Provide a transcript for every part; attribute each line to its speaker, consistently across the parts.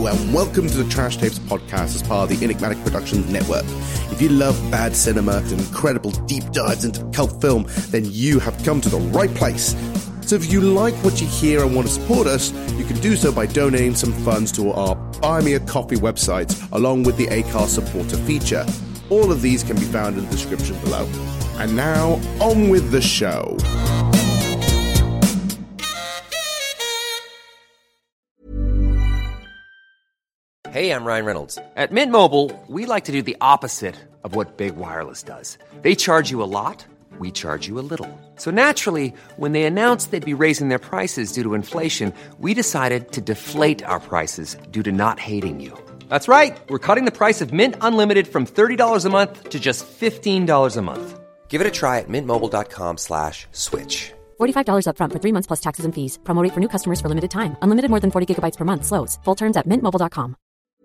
Speaker 1: Hello and welcome to the Trash Tapes podcast as part of the Enigmatic Productions Network. If you love bad cinema and incredible deep dives into cult film, then you have come to the right place. So if you like what you hear and want to support us, you can do so by donating some funds to our Buy Me a Coffee website, along with the Acast supporter feature. All of these can be found in the description below. And now, on with the show.
Speaker 2: Hey, I'm Ryan Reynolds. At Mint Mobile, we like to do the opposite of what Big Wireless does. They charge you a lot, we charge you a little. So naturally, when they announced they'd be raising their prices due to inflation, we decided to deflate our prices due to not hating you. That's right. We're cutting the price of Mint Unlimited from $30 a month to just $15 a month. Give it a try at mintmobile.com/switch.
Speaker 3: $45 up front for 3 months plus taxes and fees. Promo rate for new customers for limited time. Unlimited more than 40 gigabytes per month. Slows full terms at mintmobile.com.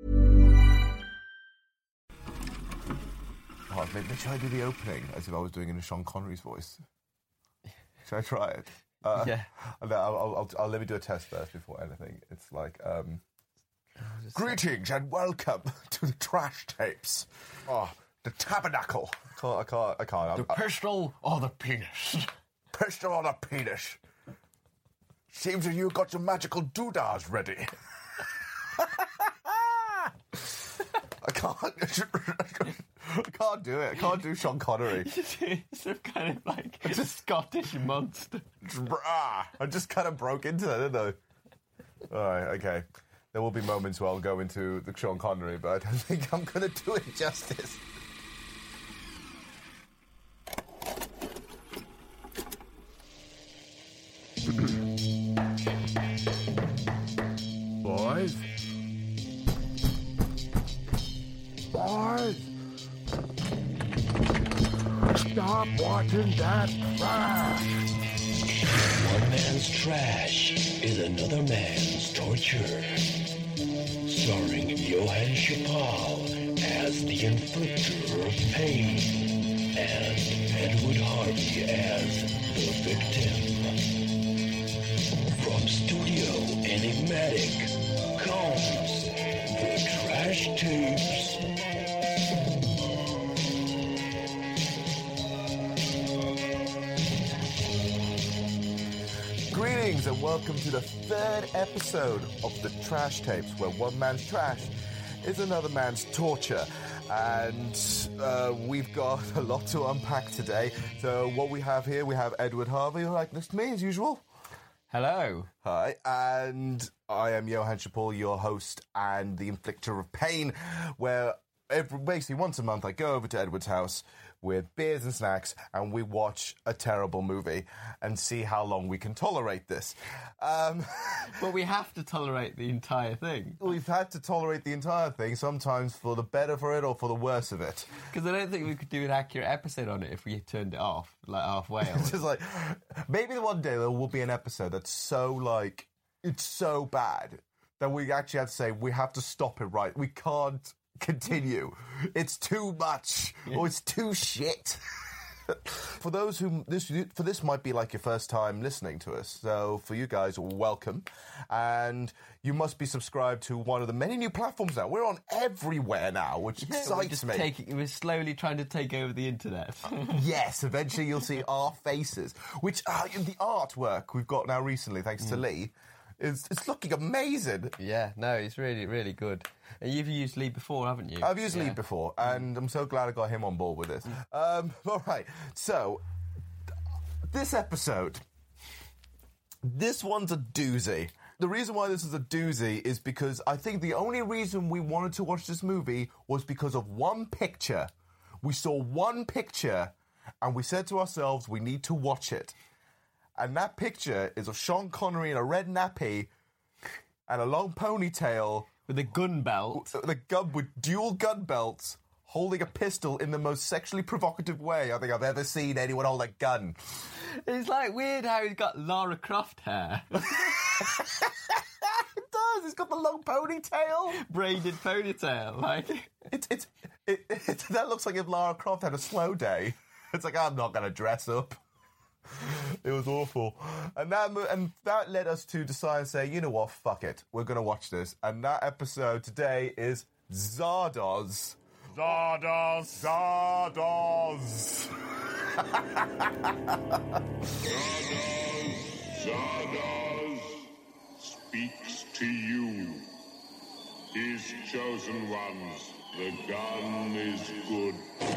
Speaker 4: Oh, maybe should I do the opening as if I was doing it in Sean Connery's voice? Should I try it?
Speaker 5: Yeah.
Speaker 4: I'll let me do a test first before anything. It's like, greetings and welcome to the Trash Tapes. Oh, the Tabernacle. I can't.
Speaker 5: The pistol or the penis?
Speaker 4: Pistol on a penis. Seems that you got your magical doodahs ready. I can't do it. I can't do Sean Connery.
Speaker 5: It's some kind of like a Scottish monster.
Speaker 4: I just kind of broke into that, didn't I? All right, okay. There will be moments where I'll go into the Sean Connery, but I don't think I'm going to do it justice. Boys? Stop watching that trash!
Speaker 6: One man's trash is another man's torture. Starring Johann Chappelle as the inflictor of pain and Edward Harvey as the victim. From Studio Enigmatic comes the Trash Tapes.
Speaker 4: Greetings and welcome to the third episode of the Trash Tapes, where one man's trash is another man's torture. And we've got a lot to unpack today. So what we have here, we have Edward Harvey, like next to me as usual.
Speaker 5: Hello.
Speaker 4: Hi, and I am Johann Chappelle, your host and the inflictor of pain, where basically once a month I go over to Edward's house with beers and snacks, and we watch a terrible movie and see how long we can tolerate this.
Speaker 5: But we have to tolerate the entire thing.
Speaker 4: We've had to tolerate the entire thing, sometimes for the better for it or for the worse of it.
Speaker 5: Because I don't think we could do an accurate episode on it if we turned it off, like halfway.
Speaker 4: It's just like, maybe one day there will be an episode that's so, like, it's so bad that we actually have to say, we have to stop it right. We can't continue. It's too much, or it's too shit. For those who this might be like your first time listening to us, so for you guys, welcome, and you must be subscribed to one of the many new platforms now. We're on everywhere now, which excites me.
Speaker 5: We're slowly trying to take over the internet.
Speaker 4: Yes, eventually you'll see our faces, which the artwork we've got now recently, thanks to Lee. It's looking amazing.
Speaker 5: Yeah, no, it's really, really good. And you've used Lee before, haven't you?
Speaker 4: I've used Lee before, and I'm so glad I got him on board with this. All right, so this episode, this one's a doozy. The reason why this is a doozy is because I think the only reason we wanted to watch this movie was because of one picture. We saw one picture, and we said to ourselves, we need to watch it. And that picture is of Sean Connery in a red nappy and a long ponytail.
Speaker 5: With a gun belt.
Speaker 4: With dual gun belts, holding a pistol in the most sexually provocative way I think I've ever seen anyone hold a gun.
Speaker 5: It's like weird how he's got Lara Croft hair.
Speaker 4: It does. It's got the long ponytail.
Speaker 5: Braided ponytail. Like
Speaker 4: that looks like if Lara Croft had a slow day. It's like, I'm not going to dress up. It was awful. And that led us to decide and say, you know what, fuck it. We're going to watch this. And that episode today is Zardoz. Zardoz. Zardoz.
Speaker 7: Zardoz speaks to you. His chosen ones, the gun is good.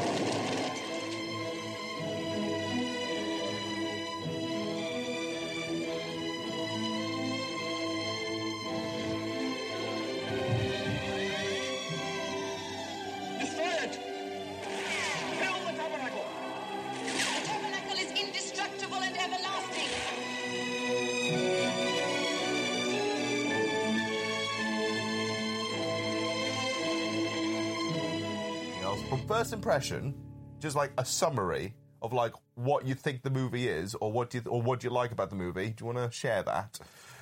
Speaker 8: Destroy it! Kill the tabernacle! The tabernacle is indestructible and everlasting!
Speaker 4: From first impression, just like a summary of like what you think the movie is, or what you like about the movie. Do you want to share that?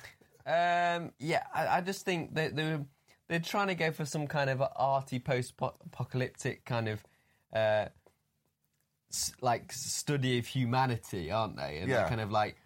Speaker 5: I just think that they're trying to go for some kind of arty post-apocalyptic kind of like study of humanity, aren't they? And they're kind of like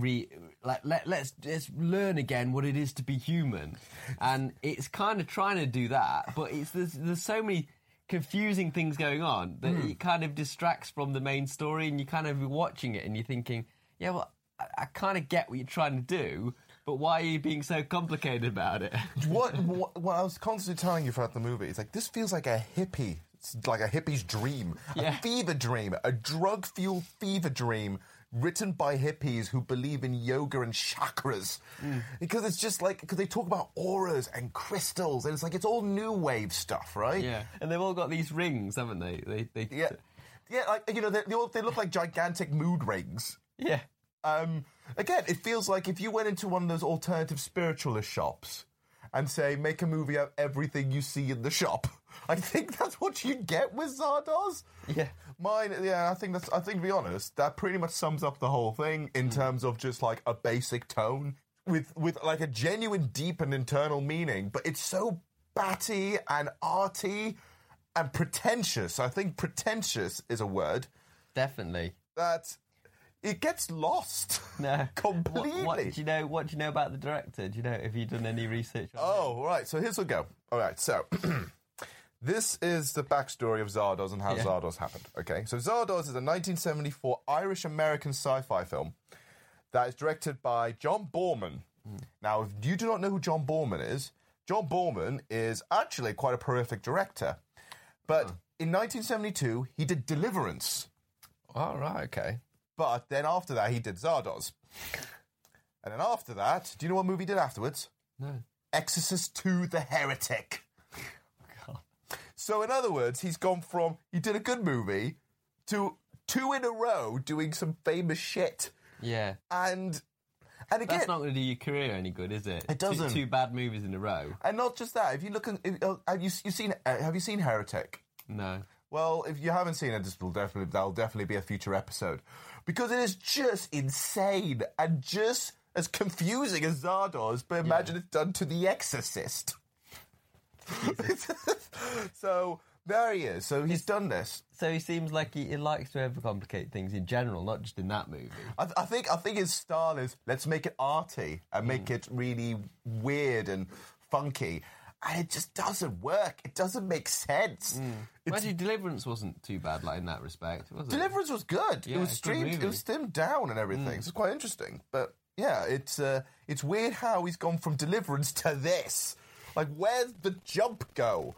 Speaker 5: let's learn again what it is to be human, and it's kind of trying to do that, but there's so many confusing things going on that it kind of distracts from the main story, and you kind of watching it and you're thinking, yeah, well, I kind of get what you're trying to do, but why are you being so complicated about it?
Speaker 4: What I was constantly telling you throughout the movie, it's like, this feels like a hippie. It's like a hippie's dream.
Speaker 5: Yeah.
Speaker 4: A fever dream. A drug-fueled fever dream written by hippies who believe in yoga and chakras. Because it's just like, because they talk about auras and crystals, and it's like, it's all new wave stuff, right?
Speaker 5: Yeah. And they've all got these rings, haven't they?
Speaker 4: Yeah, like, you know, they look like gigantic mood rings.
Speaker 5: Yeah.
Speaker 4: Again, it feels like if you went into one of those alternative spiritualist shops and say, make a movie out of everything you see in the shop, I think that's what you get with Zardoz.
Speaker 5: Yeah.
Speaker 4: I think to be honest, that pretty much sums up the whole thing in terms of just like a basic tone with like a genuine deep and internal meaning, but it's so batty and arty and pretentious. I think pretentious is a word.
Speaker 5: Definitely.
Speaker 4: That it gets lost.
Speaker 5: No.
Speaker 4: Completely.
Speaker 5: What do you know about the director? Do you know, have you done any research on
Speaker 4: Oh, right. So here's what go. All right. So this is the backstory of Zardoz and how Zardoz happened. Okay. So Zardoz is a 1974 Irish-American sci-fi film that is directed by John Boorman. Now, if you do not know who John Boorman is, John Boorman is actually quite a prolific director. But in 1972, he did Deliverance.
Speaker 5: Oh, right, okay.
Speaker 4: But then after that, he did Zardoz. And then after that, do you know what movie he did afterwards?
Speaker 5: No.
Speaker 4: Exorcist II: The Heretic.
Speaker 5: God.
Speaker 4: So in other words, he's gone from, he did a good movie, to 2 in a row doing some famous shit.
Speaker 5: Yeah.
Speaker 4: And again,
Speaker 5: that's not going to do your career any good, is it?
Speaker 4: It doesn't.
Speaker 5: Two bad movies in a row.
Speaker 4: And not just that, if you look at, have you seen Heretic?
Speaker 5: No.
Speaker 4: Well, if you haven't seen it, that'll definitely be a future episode. Because it is just insane and just as confusing as Zardoz, but imagine it's done to The Exorcist. So there he is. So he's done this.
Speaker 5: So he seems like he likes to overcomplicate things in general, not just in that movie.
Speaker 4: I think his style is, let's make it arty and make it really weird and funky. And it just doesn't work. It doesn't make sense.
Speaker 5: Actually, Deliverance wasn't too bad, like in that respect, was it?
Speaker 4: Deliverance was good.
Speaker 5: Yeah,
Speaker 4: it was streamed down and everything. It's quite interesting. But yeah, it's weird how he's gone from Deliverance to this. Like, where's the jump go?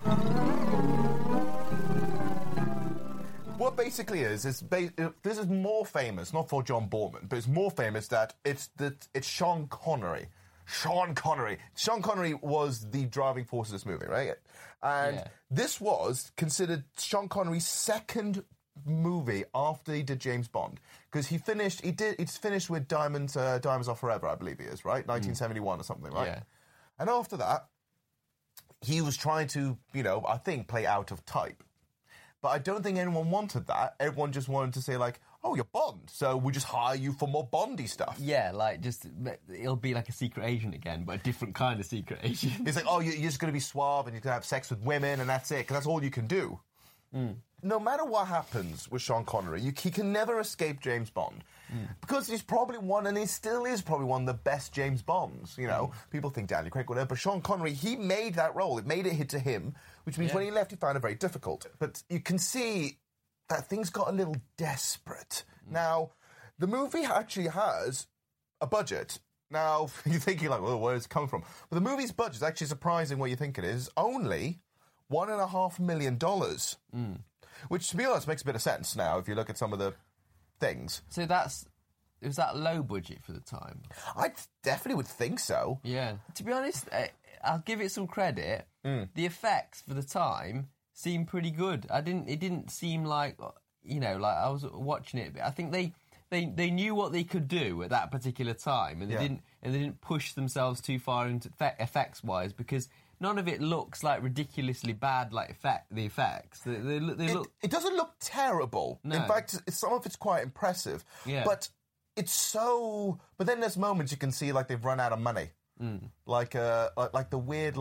Speaker 4: What basically is this is more famous, not for John Boorman, but it's more famous that it's Sean Connery. Sean Connery was the driving force of this movie, right? And this was considered Sean Connery's second movie after he did James Bond, because it's finished with Diamonds Are Forever, I believe he is, right? 1971 or something, right?
Speaker 5: Yeah.
Speaker 4: And after that, he was trying to, I think, play out of type. But I don't think anyone wanted that. Everyone just wanted to say, like, oh, you're Bond, so we'll just hire you for more Bondy stuff.
Speaker 5: Yeah, like, it'll be like a secret agent again, but a different kind of secret agent.
Speaker 4: It's like, oh, you're just going to be suave and you're going to have sex with women and that's it, because that's all you can do. No matter what happens with Sean Connery, he can never escape James Bond. Because he's probably one, and he still is probably one of the best James Bonds. You know, people think Daniel Craig, whatever, but Sean Connery, he made that role. It made it hit to him, which means when he left, he found it very difficult. But you can see that things got a little desperate. Now, the movie actually has a budget. Now, you're thinking like, well, where is it coming from? But the movie's budget is actually surprising what you think it is. Only $1.5 million. Which, to be honest, makes a bit of sense now if you look at some of the things.
Speaker 5: So was that low budget for the time?
Speaker 4: I definitely would think so.
Speaker 5: Yeah. To be honest, I'll give it some credit. The effects for the time seemed pretty good. It didn't seem like, like I was watching it. I think they knew what they could do at that particular time, and they didn't push themselves too far into effects wise, because none of it looks like ridiculously bad. Like the effects, they look. It
Speaker 4: doesn't look terrible.
Speaker 5: No.
Speaker 4: In fact, some of it's quite impressive.
Speaker 5: Yeah.
Speaker 4: But it's so. But then there's moments you can see like they've run out of money. Like the weird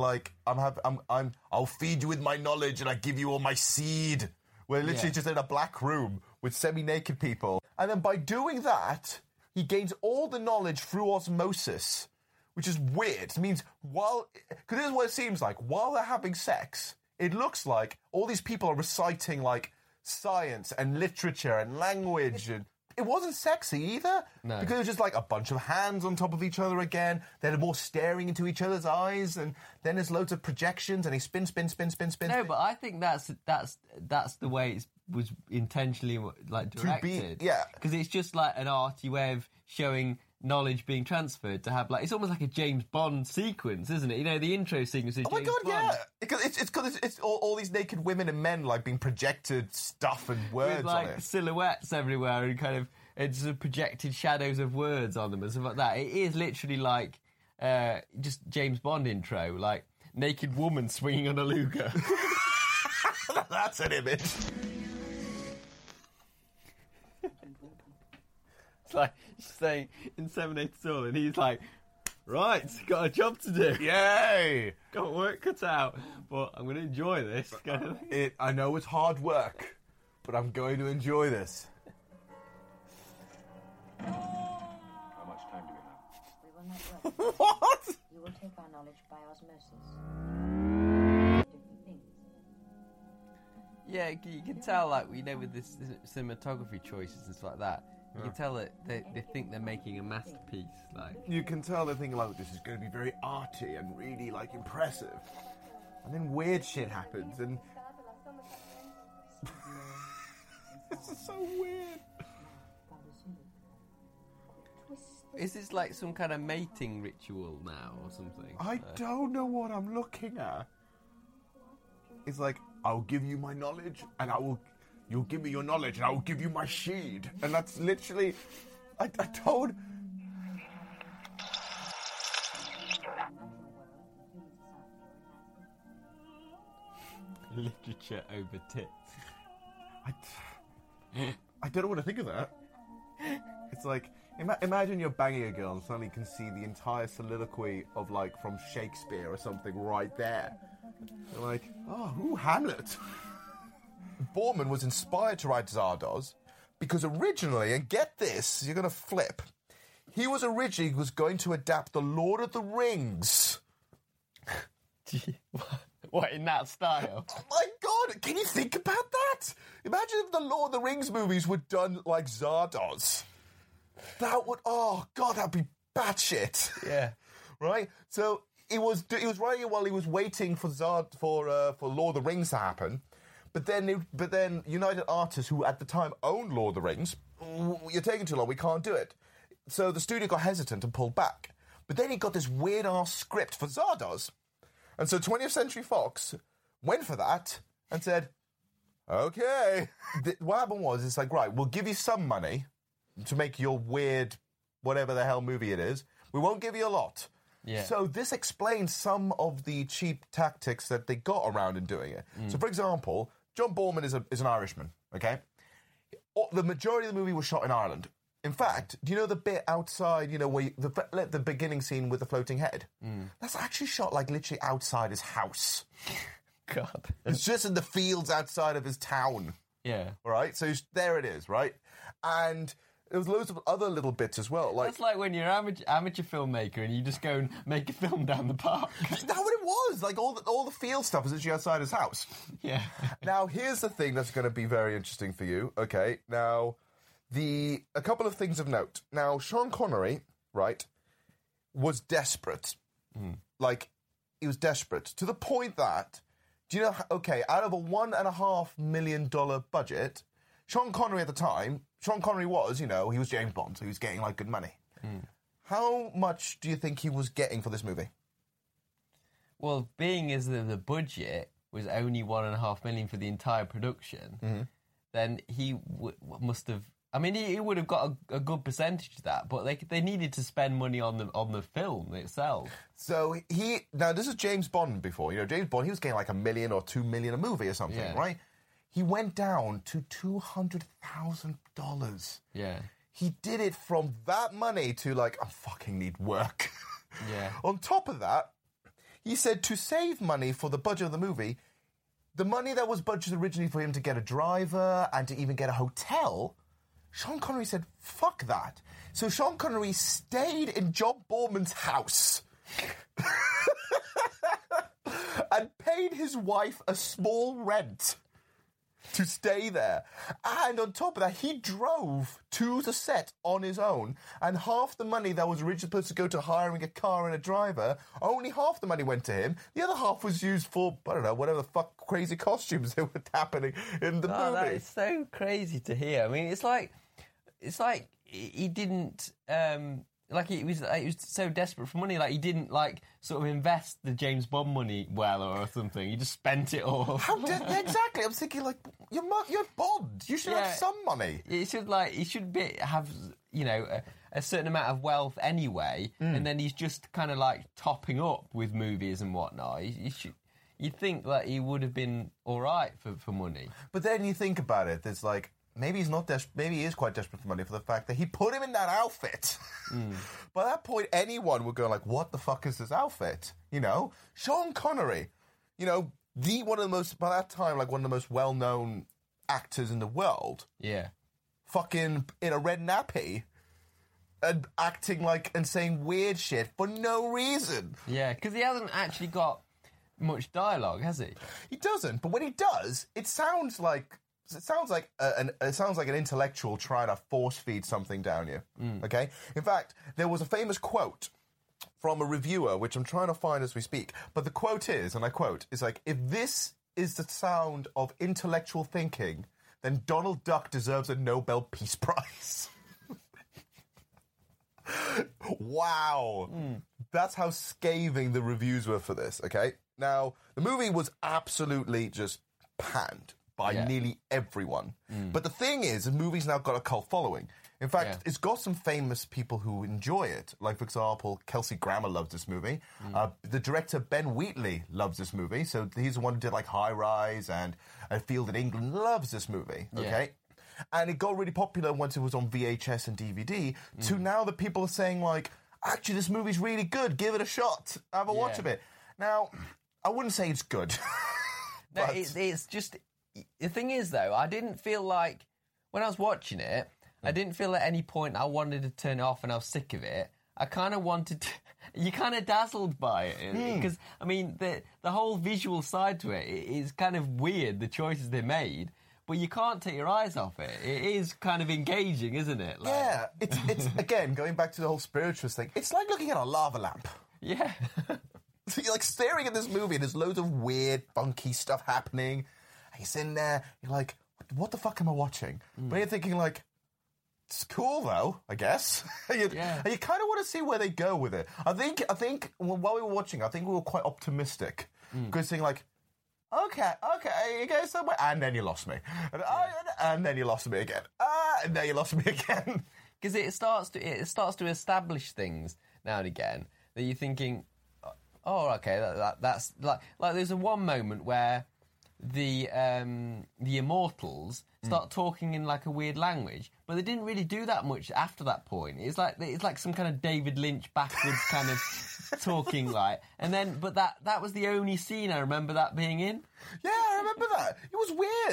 Speaker 4: I'll feed you with my knowledge and I give you all my seed. We're literally just in a black room with semi-naked people. And then by doing that, he gains all the knowledge through osmosis, which is weird. It means because this is what it seems like. While they're having sex, it looks like all these people are reciting like science and literature and language. And it wasn't sexy either.
Speaker 5: No.
Speaker 4: Because it was just like a bunch of hands on top of each other again. Then more staring into each other's eyes. And then there's loads of projections and he spin.
Speaker 5: No, but I think that's the way it was intentionally like directed.
Speaker 4: Because
Speaker 5: it's just like an arty way of showing knowledge being transferred to have like, it's almost like a James Bond sequence, isn't it? You know, the intro sequence is James Bond.
Speaker 4: Yeah. Because it's all these naked women and men like being projected stuff and words
Speaker 5: with, like,
Speaker 4: on it.
Speaker 5: Silhouettes everywhere and kind of it's sort of projected shadows of words on them and stuff like that. It is literally like just James Bond intro, like naked woman swinging on a luger.
Speaker 4: That's an image.
Speaker 5: It's like staying inseminated all, and he's like, right, got a job to do.
Speaker 4: Yay!
Speaker 5: Got work cut out, but I'm going to enjoy this. Kind of thing.
Speaker 4: I know it's hard work, but I'm going to enjoy this.
Speaker 9: How much time do we have?
Speaker 8: We will not work.
Speaker 4: What?
Speaker 8: You will take our knowledge by osmosis. Different things.
Speaker 5: Yeah, you can tell, like, with this cinematography choices and stuff like that, you can tell that they think they're making a masterpiece. Like,
Speaker 4: you can tell they're thinking, like, this is going to be very arty and really, like, impressive. And then weird shit happens, and... This is so weird.
Speaker 5: is this like some kind of mating ritual now or something?
Speaker 4: I don't know what I'm looking at. It's like, I'll give you my knowledge, and you'll give me your knowledge, and I will give you my seed. And that's literally, I don't...
Speaker 5: Literature over tits.
Speaker 4: I don't know what to think of that. It's like, imagine you're banging a girl and suddenly you can see the entire soliloquy of, like, from Shakespeare or something right there. You're like, Hamlet. Borman was inspired to write Zardoz because originally, and get this, you're going to flip, he was originally going to adapt The Lord of the Rings.
Speaker 5: What, in that style?
Speaker 4: Oh my God, can you think about that? Imagine if the Lord of the Rings movies were done like Zardoz. That would, oh God, that'd be batshit.
Speaker 5: Yeah.
Speaker 4: Right? So he was writing it while he was waiting for Lord of the Rings to happen. But then United Artists, who at the time owned Lord of the Rings, you're taking too long, we can't do it. So the studio got hesitant and pulled back. But then he got this weird-ass script for Zardoz. And so 20th Century Fox went for that and said, okay. What happened was, it's like, right, we'll give you some money to make your weird, whatever the hell movie it is. We won't give you a lot.
Speaker 5: Yeah.
Speaker 4: So this explains some of the cheap tactics that they got around in doing it. So, for example, John Borman is an Irishman, okay? The majority of the movie was shot in Ireland. In fact, do you know the bit outside, where the beginning scene with the floating head? That's actually shot, like, literally outside his house.
Speaker 5: God.
Speaker 4: It's just in the fields outside of his town.
Speaker 5: Yeah.
Speaker 4: All right? So there it is, right? And There was loads of other little bits as well. Like
Speaker 5: That's like when you're an amateur filmmaker and you just go and make a film down the park.
Speaker 4: that's what it was. Like all the field stuff was actually outside his house.
Speaker 5: Yeah.
Speaker 4: Now here's the thing that's going to be very interesting for you. Okay, now a couple of things of note. Now Sean Connery, right, was desperate. Like he was desperate to the point that, do you know? Okay, out of a $1.5 million budget, Sean Connery at the time. Sean Connery was, he was James Bond, so he was getting, like, good money. How much do you think he was getting for this movie?
Speaker 5: Well, being as the budget was only $1.5 million for the entire production, then he must have... I mean, he would have got a good percentage of that, but they needed to spend money on the film itself.
Speaker 4: So now this is James Bond before. James Bond, he was getting like $1 million or $2 million a movie or something, right? He went down to $200,000.
Speaker 5: Yeah.
Speaker 4: He did it from that money to like, I fucking need work.
Speaker 5: Yeah.
Speaker 4: On top of that, he said to save money for the budget of the movie, the money that was budgeted originally for him to get a driver and to even get a hotel, Sean Connery said, fuck that. So Sean Connery stayed in John Borman's house and paid his wife a small rent to stay there. And on top of that, he drove to the set on his own, and half the money that was originally supposed to go to hiring a car and a driver, only half the money went to him. The other half was used for, I don't know, whatever the fuck crazy costumes that were happening in the movie.
Speaker 5: That is so crazy to hear. I mean, it's like he didn't... he was so desperate for money. Like he didn't sort of invest the James Bond money well or something. He just spent it all.
Speaker 4: Exactly. I was thinking you're Bond. You should have some money.
Speaker 5: It should he should have a certain amount of wealth anyway, and then he's just kind of topping up with movies and whatnot. You'd think that he would have been all right for money.
Speaker 4: But then you think about it. There's maybe he's not desperate. Maybe he is quite desperate for money for the fact that he put him in that outfit. By that point, anyone would go "What the fuck is this outfit?" Sean Connery, one of the most by that time one of the most well-known actors in the world.
Speaker 5: Yeah,
Speaker 4: fucking in a red nappy and acting and saying weird shit for no reason.
Speaker 5: Yeah, because he hasn't actually got much dialogue, has he?
Speaker 4: He doesn't. But when he does, it sounds like an intellectual trying to force feed something down you. Okay. In fact, there was a famous quote from a reviewer, which I'm trying to find as we speak. But the quote is, and I quote, is if this is the sound of intellectual thinking, then Donald Duck deserves a Nobel Peace Prize. Wow. That's how scathing the reviews were for this. Okay. Now, the movie was absolutely just panned by nearly everyone. But the thing is, the movie's now got a cult following. In fact, it's got some famous people who enjoy it. Like, for example, Kelsey Grammer loves this movie. The director, Ben Wheatley, loves this movie. So he's the one who did, High Rise and A Field in England, loves this movie, okay? And it got really popular once it was on VHS and DVD, to now that people are saying, actually, this movie's really good. Give it a shot. Have a watch of it. Now, I wouldn't say it's good.
Speaker 5: No, it's just... The thing is, though, I didn't feel like, when I was watching it, I didn't feel at any point I wanted to turn it off and I was sick of it. I kind of wanted to... You're kind of dazzled by it. Because, I mean, the whole visual side to it is kind of weird, the choices they made, but you can't take your eyes off it. It is kind of engaging, isn't it?
Speaker 4: Yeah, it's again, going back to the whole spiritualist thing, it's like looking at a lava lamp.
Speaker 5: Yeah.
Speaker 4: So you're staring at this movie and there's loads of weird, funky stuff happening. He's in there, you're like, what the fuck am I watching? But you're thinking, it's cool, though, I guess. And you kind of want to see where they go with it. I think while we were watching, I think we were quite optimistic. Because saying, okay, you go somewhere, and then you lost me. And then you lost me again. And then you lost me again.
Speaker 5: Because it starts to establish things now and again that you're thinking, oh, okay, that's... Like there's one moment where... The Immortals start talking in a weird language, but they didn't really do that much after that point. It's like some kind of David Lynch backwards kind of talking and then but that was the only scene I remember that being in.
Speaker 4: Yeah, I remember that. It was weird.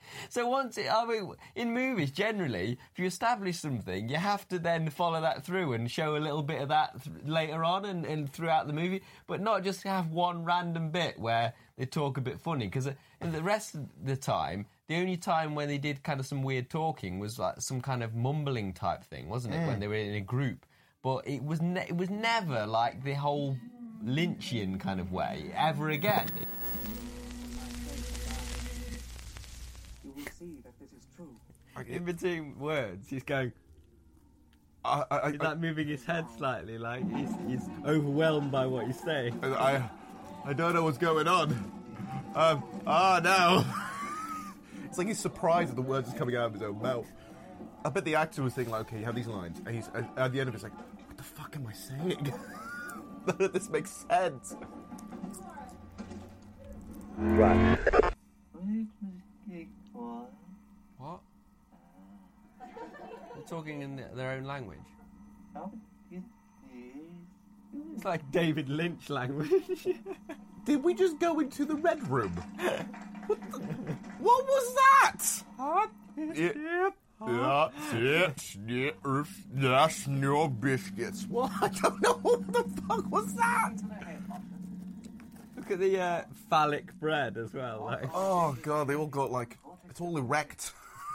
Speaker 5: In movies, generally, if you establish something, you have to then follow that through and show a little bit of that later on and throughout the movie, but not just have one random bit where they talk a bit funny, because the rest of the time, the only time when they did kind of some weird talking was like some kind of mumbling type thing, wasn't it, when they were in a group. But it was never like the whole Lynchian kind of way, ever again.
Speaker 9: You will see that this is true.
Speaker 5: In between words, he's going... He's like moving his head slightly, like he's overwhelmed by what he's saying.
Speaker 4: I don't know what's going on. No. It's like he's surprised at the words that's coming out of his own mouth. I bet the actor was thinking, like, okay, you have these lines, and he's at the end of it, it's like, what the fuck am I saying? None of this makes sense.
Speaker 5: Right. What? They're talking in their own language. It's like David Lynch language.
Speaker 4: Did we just go into the Red Room? What was that? That's no biscuits. What? I don't know. What the fuck was that?
Speaker 5: Look at the phallic bread as well. Like.
Speaker 4: Oh god, they all got like, it's all erect.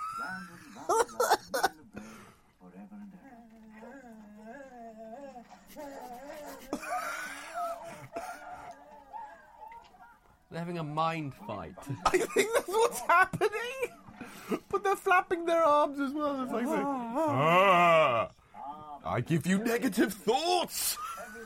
Speaker 5: They're having a mind fight.
Speaker 4: I think that's what's happening. But they're flapping their arms as well. It's like saying, I give you negative thoughts.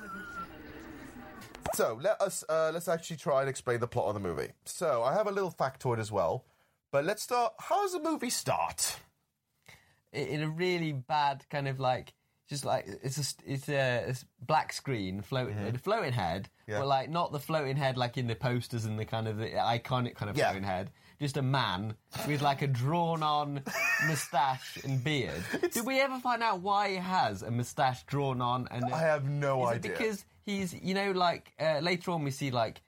Speaker 4: So let's actually try and explain the plot of the movie. So I have a little factoid as well, but let's start. How does the movie start?
Speaker 5: In a really bad kind of like, just like it's a black screen floating head, but like not the floating head like in the posters and the kind of the iconic kind of floating head. Just a man with like a drawn-on moustache and beard. Did we ever find out why he has a moustache drawn on? And
Speaker 4: I have no idea.
Speaker 5: Because he's, like later on we see like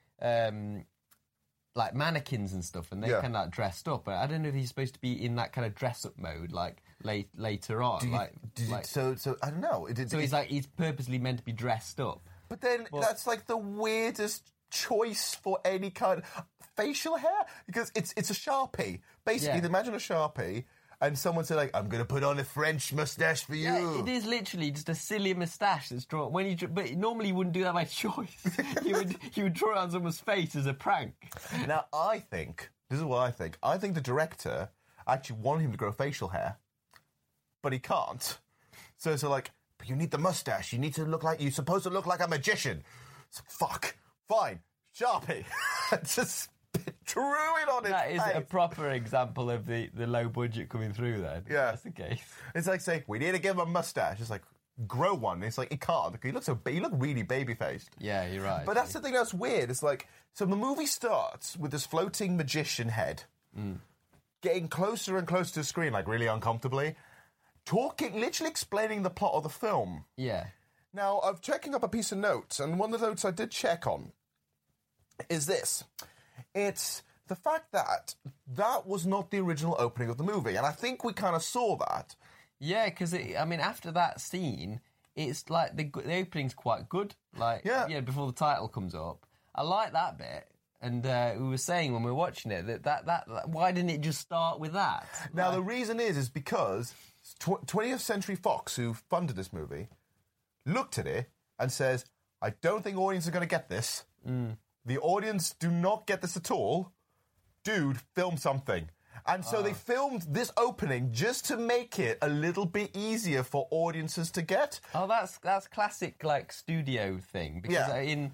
Speaker 5: mannequins and stuff, and they're kind of like dressed up. But I don't know if he's supposed to be in that kind of dress-up mode like later on.
Speaker 4: So I don't know.
Speaker 5: He's purposely meant to be dressed up.
Speaker 4: But then that's like the weirdest choice for any kind of facial hair, because it's a Sharpie. Basically, imagine a Sharpie, and someone said like, "I'm going to put on a French moustache for you."
Speaker 5: Yeah, it is literally just a silly moustache that's drawn. But normally you wouldn't do that by choice. you would draw it on someone's face as a prank.
Speaker 4: Now this is what I think. I think the director actually wanted him to grow facial hair, but he can't. So like, but you need the moustache. You need to look like, you're supposed to look like a magician. So, fuck. Fine. Sharpie. Just drew it on his
Speaker 5: face. That is a proper example of the low budget coming through then.
Speaker 4: Yeah.
Speaker 5: That's the case.
Speaker 4: It's like saying, we need to give him a moustache. It's like, grow one. It's like, he can't. You look really baby-faced.
Speaker 5: Yeah, you're right.
Speaker 4: But that's the thing that's weird. It's like, so the movie starts with this floating magician head getting closer and closer to the screen, like really uncomfortably, literally explaining the plot of the film.
Speaker 5: Yeah.
Speaker 4: Now, I'm checking up a piece of notes, and one of the notes I did check on is this. It's the fact that was not the original opening of the movie, and I think we kind of saw that.
Speaker 5: Yeah, because, after that scene, it's like the opening's quite good. Like, before the title comes up. I like that bit. And we were saying when we were watching it that why didn't it just start with that?
Speaker 4: Now, the reason is because 20th Century Fox, who funded this movie, looked at it and says, I don't think audiences are going to get this. The audience do not get this at all. Dude, film something. And so they filmed this opening just to make it a little bit easier for audiences to get.
Speaker 5: Oh, that's classic, like, studio thing. Because in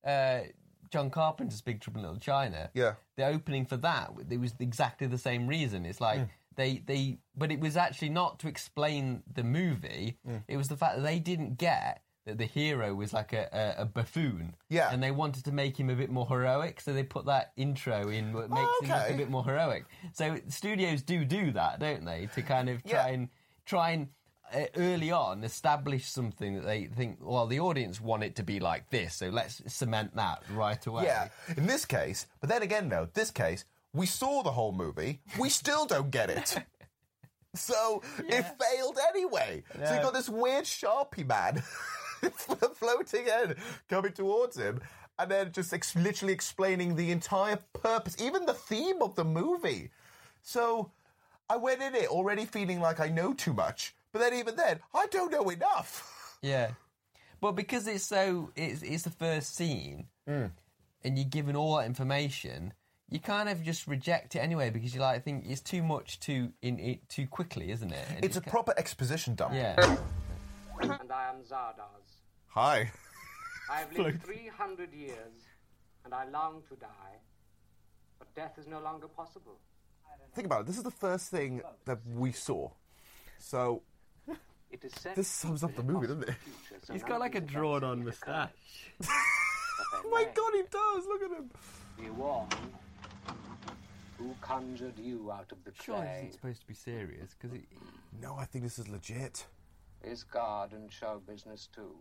Speaker 5: John Carpenter's Big Trouble in Little China, the opening for that, it was exactly the same reason. It's like... But it was actually not to explain the movie. It was the fact that they didn't get that the hero was like a buffoon. Yeah. And they wanted to make him a bit more heroic, so they put that intro in what makes him look a bit more heroic. So studios do that, don't they? To kind of try and early on establish something that they think, well, the audience want it to be like this, so let's cement that right away.
Speaker 4: Yeah. In this case, but then again, though, this case, we saw the whole movie. We still don't get it. So it failed anyway. Yeah. So you got this weird Sharpie man floating in, coming towards him, and then just literally explaining the entire purpose, even the theme of the movie. So I went in it already feeling like I know too much, but then even then, I don't know enough.
Speaker 5: Yeah. But because it's the first scene, and you're given all that information, you kind of just reject it anyway because you like think it's too much too quickly, isn't it? And
Speaker 4: it's a proper exposition dump.
Speaker 5: Yeah.
Speaker 10: And I am Zardoz.
Speaker 4: Hi.
Speaker 10: I've lived 300 years, and I long to die, but death is no longer possible.
Speaker 4: Think about it. This is the first thing that we saw. So this sums up the movie, doesn't it?
Speaker 5: He's got like a drawn-on moustache.
Speaker 4: Oh my God, he does! Look at him.
Speaker 10: Be warned. Who conjured you out of the clay?
Speaker 5: Sure, this isn't supposed to be serious because it.
Speaker 4: No, I think this is legit.
Speaker 10: Is God and show business too?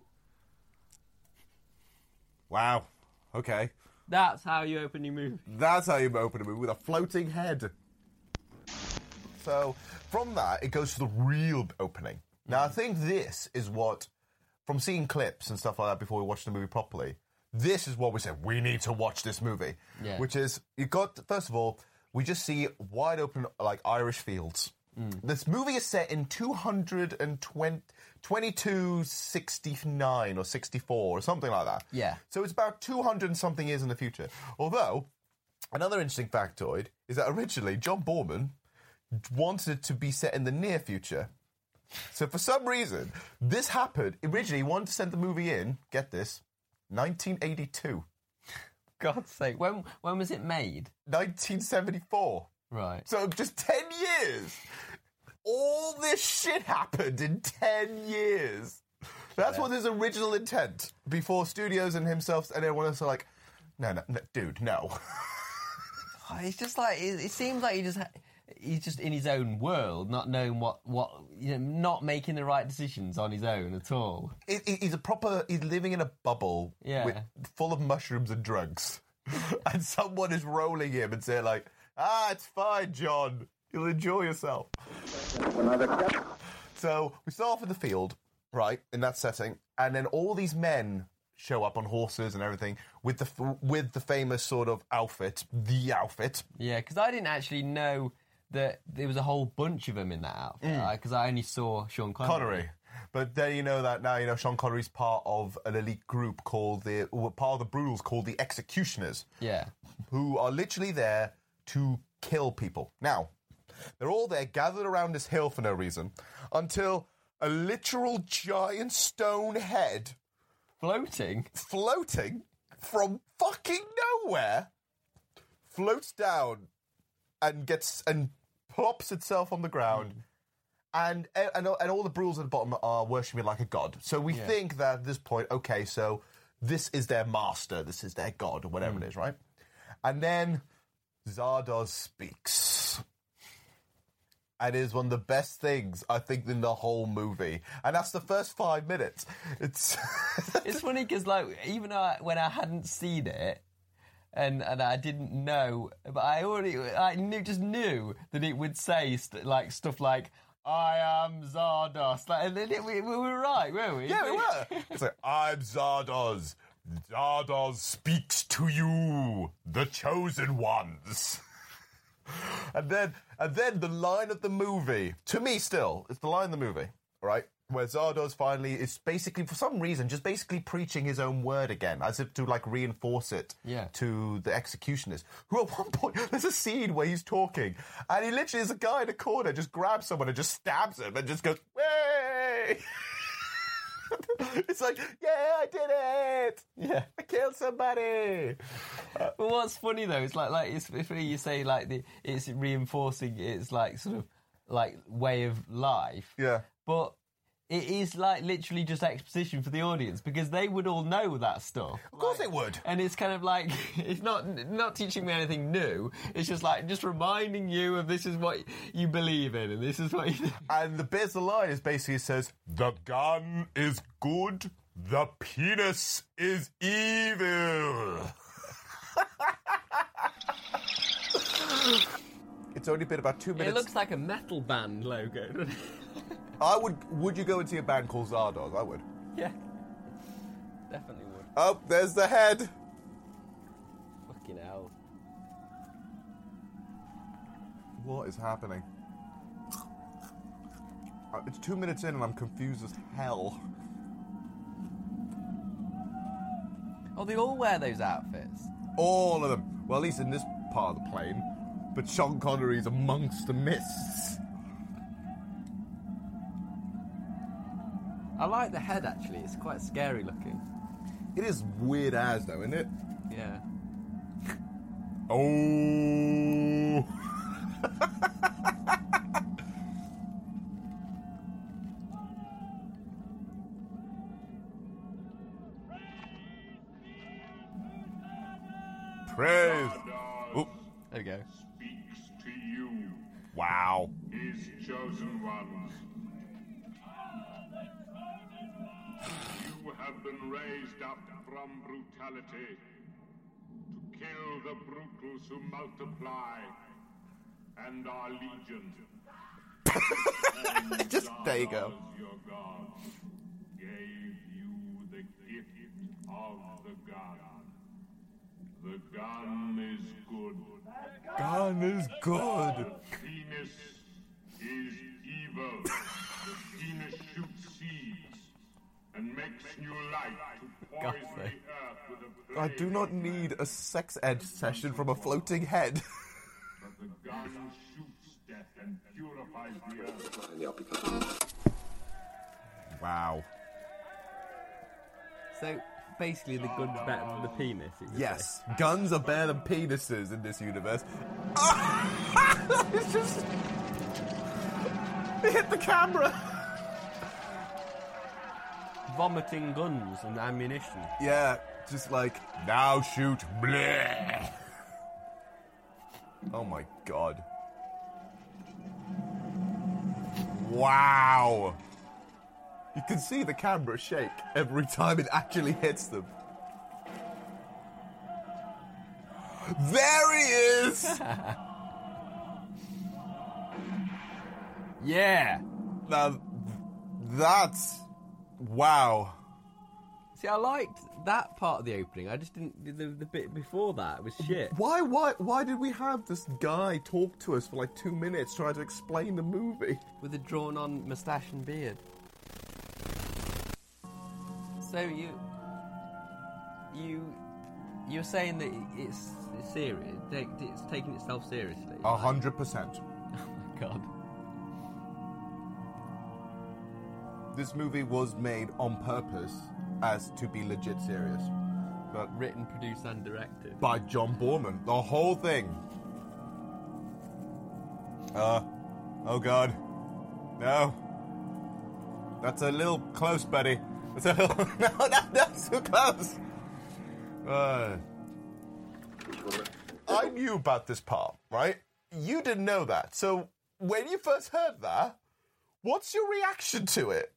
Speaker 4: Wow. Okay.
Speaker 5: That's how you open your movie.
Speaker 4: That's how you open a movie, with a floating head. So, from that, it goes to the real opening. Now, I think this is what, from seeing clips and stuff like that before we watched the movie properly, this is what we said, we need to watch this movie.
Speaker 5: Yeah.
Speaker 4: Which is, first of all, we just see wide open, like, Irish fields. This movie is set in 2269 or 64 or something like that.
Speaker 5: Yeah.
Speaker 4: So it's about 200 and something years in the future. Although, another interesting factoid is that originally John Boorman wanted it to be set in the near future. So for some reason, this happened. Originally, he wanted to send the movie in, get this, 1982.
Speaker 5: God's sake. When was it made?
Speaker 4: 1974.
Speaker 5: Right.
Speaker 4: So just 10 years. All this shit happened in 10 years. That's what his original intent. Before studios and himself and everyone else are like, no, dude, no.
Speaker 5: It's just like, it seems like he's just in his own world, not knowing what not making the right decisions on his own at all.
Speaker 4: He's living in a bubble full of mushrooms and drugs. And someone is rolling him and saying like, it's fine, John. You'll enjoy yourself. So we start off in the field, right, in that setting, and then all these men show up on horses and everything with the famous sort of outfit, the outfit.
Speaker 5: Yeah, because I didn't actually know that there was a whole bunch of them in that outfit, because I only saw Sean Connery.
Speaker 4: But then you know that now, Sean Connery's part of an elite group part of the Brutals called the Executioners.
Speaker 5: Yeah.
Speaker 4: Who are literally there to kill people. Now, they're all there gathered around this hill for no reason until a literal giant stone head floating from fucking nowhere floats down and plops itself on the ground. And all the Brutals at the bottom are worshipping it like a god. So we think that at this point, okay, so this is their master, this is their god, or whatever it is, right? And then Zardoz speaks. And it is one of the best things, I think, in the whole movie. And that's the first 5 minutes. It's
Speaker 5: funny because, like, even when I hadn't seen it, and I didn't know, but I just knew that it would say stuff like, I am Zardoz. And then we were right, weren't we?
Speaker 4: Yeah, we were. It's like, I'm Zardoz. Zardoz speaks to you, the chosen ones. And then the line of the movie, to me still, it's the line of the movie, right? Where Zardoz finally is basically, for some reason, just basically preaching his own word again, as if to, like, reinforce it to the Executioners. Who at one point, there's a scene where he's talking, and he literally is a guy in a corner, just grabs someone and just stabs him, and just goes, "Way!" It's like, yeah, I did it!
Speaker 5: Yeah.
Speaker 4: I killed somebody!
Speaker 5: But what's funny, though, is like it's funny you say, like, it's reinforcing its, like, sort of, like, way of life.
Speaker 4: Yeah.
Speaker 5: But it is, like, literally just exposition for the audience, because they would all know that stuff.
Speaker 4: Of course they would.
Speaker 5: And it's kind of like, it's not teaching me anything new. It's just, like, just reminding you of this is what you believe in, and this is what you do.
Speaker 4: And the bit of the line is basically says, the gun is good, the penis is evil. It's only been about 2 minutes.
Speaker 5: It looks like a metal band logo, doesn't it?
Speaker 4: Would you go and see a band called Zardoz? I would.
Speaker 5: Yeah. Definitely would.
Speaker 4: Oh, there's the head.
Speaker 5: Fucking hell.
Speaker 4: What is happening? It's 2 minutes in and I'm confused as hell.
Speaker 5: Oh, they all wear those outfits.
Speaker 4: All of them. Well, at least in this part of the plane. But Sean Connery's amongst the mists.
Speaker 5: I like the head, actually. It's quite scary looking.
Speaker 4: It is weird as, though, isn't it?
Speaker 5: Yeah.
Speaker 4: Oh. Praise. Oh.
Speaker 5: There we go.
Speaker 7: Speaks to you.
Speaker 4: Wow.
Speaker 7: His chosen ones. You have been raised up from brutality to kill the brutals who multiply and are legion.
Speaker 4: Just there you go.
Speaker 7: Your God gave you the gift of the gun. The gun is good.
Speaker 4: Gun is good.
Speaker 7: The penis is evil. The penis shoots seeds and makes new life to poison the earth with a
Speaker 4: I do not need a sex ed session from a floating head.
Speaker 7: But the gun shoots death and purifies the earth.
Speaker 4: Wow.
Speaker 5: So, basically, the gun's better than the penis.
Speaker 4: Yes, guns are better than penises in this universe. It's just... It hit the camera.
Speaker 5: Vomiting guns and ammunition.
Speaker 4: Yeah, just like, now shoot. Bleh. Oh my god. Wow. You can see the camera shake every time it actually hits them. There he is!
Speaker 5: Yeah!
Speaker 4: Now, that's... Wow.
Speaker 5: See, I liked that part of the opening. I just didn't... The bit before that was shit.
Speaker 4: Why did we have this guy talk to us for like 2 minutes trying to explain the movie?
Speaker 5: With a drawn-on moustache and beard. So you're saying that it's serious, it's taking itself seriously?
Speaker 4: 100%.
Speaker 5: Oh my god.
Speaker 4: This movie was made on purpose as to be legit serious. But
Speaker 5: written, produced and directed.
Speaker 4: By John Boorman. The whole thing. Oh god. No. That's a little close, buddy. It's a little... No, that's too close. I knew about this part, right? You didn't know that. So when you first heard that, what's your reaction to it?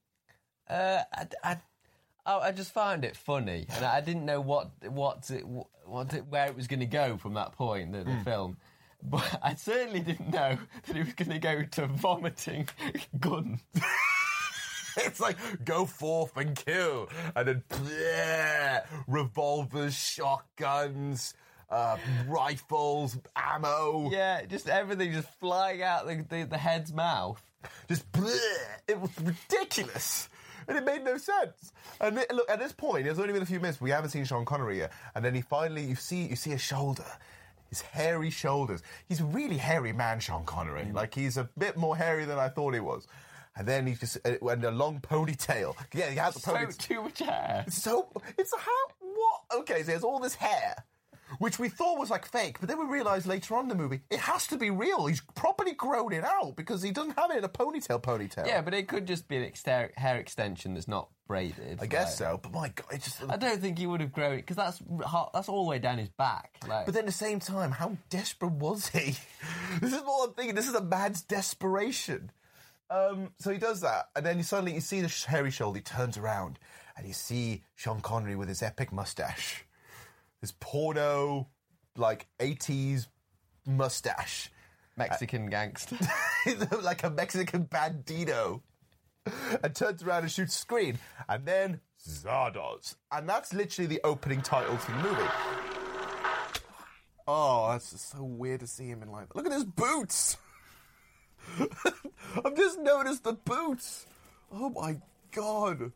Speaker 5: I just found it funny, and I didn't know where it was going to go from that point, the film. But I certainly didn't know that it was going to go to vomiting guns.
Speaker 4: It's like, go forth and kill. And then, bleh, revolvers, shotguns, rifles, ammo.
Speaker 5: Yeah, just everything just flying out the head's mouth.
Speaker 4: Just, bleh. It was ridiculous. And it made no sense. And look, at this point, it's only been a few minutes. We haven't seen Sean Connery yet. And then he finally, you see a shoulder. His hairy shoulders. He's a really hairy man, Sean Connery. Like, he's a bit more hairy than I thought he was. And then he's just and a long ponytail. Yeah, he has a ponytail.
Speaker 5: So too much hair.
Speaker 4: What? Okay, so there's all this hair, which we thought was like fake, but then we realised later on in the movie it has to be real. He's properly grown it out because he doesn't have it in a ponytail.
Speaker 5: Yeah, but it could just be an hair extension that's not braided.
Speaker 4: I guess so, but my God, it just...
Speaker 5: I don't think he would have grown it, because that's all the way down his back. Like.
Speaker 4: But then at the same time, how desperate was he? This is what I'm thinking. This is a man's desperation. So he does that, and then suddenly you see the hairy shoulder, he turns around, and you see Sean Connery with his epic mustache. This porno, like, 80s mustache.
Speaker 5: Mexican gangster.
Speaker 4: like a Mexican bandito. And turns around and shoots screen. And then Zardoz. And that's literally the opening title to the movie. Oh, that's just so weird to see him in like... Look at his boots! I've just noticed the boots! Oh my god.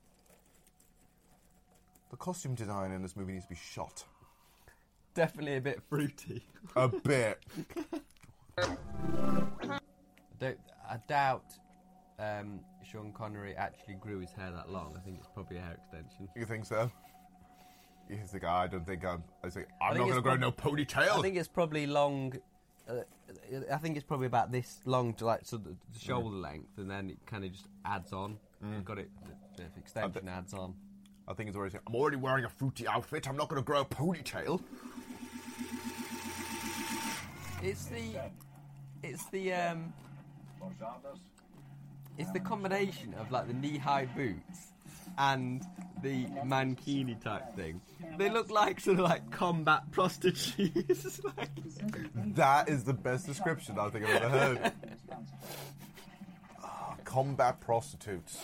Speaker 4: The costume design in this movie needs to be shot.
Speaker 5: Definitely a bit fruity.
Speaker 4: A bit.
Speaker 5: I doubt Sean Connery actually grew his hair that long. I think it's probably a hair extension.
Speaker 4: You think so? He's the guy. I don't think I'm not going to grow no ponytail.
Speaker 5: I think it's probably long. I think it's probably about this long to like sort of the shoulder length, and then it kind of just adds on. Got it. The extension adds on.
Speaker 4: I think it's already saying, I'm already wearing a fruity outfit. I'm not going to grow a ponytail.
Speaker 5: It's the combination of like the knee-high boots and the mankini type thing. They look like sort of like combat prostitutes.
Speaker 4: That is the best description I think I've ever heard. Combat prostitutes.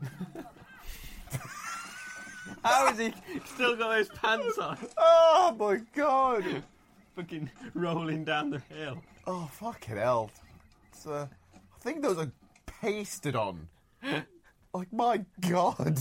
Speaker 5: How is he still got those pants on?
Speaker 4: Oh my god!
Speaker 5: Fucking rolling down the hill.
Speaker 4: Oh fucking hell! I think those are pasted on. Like my god!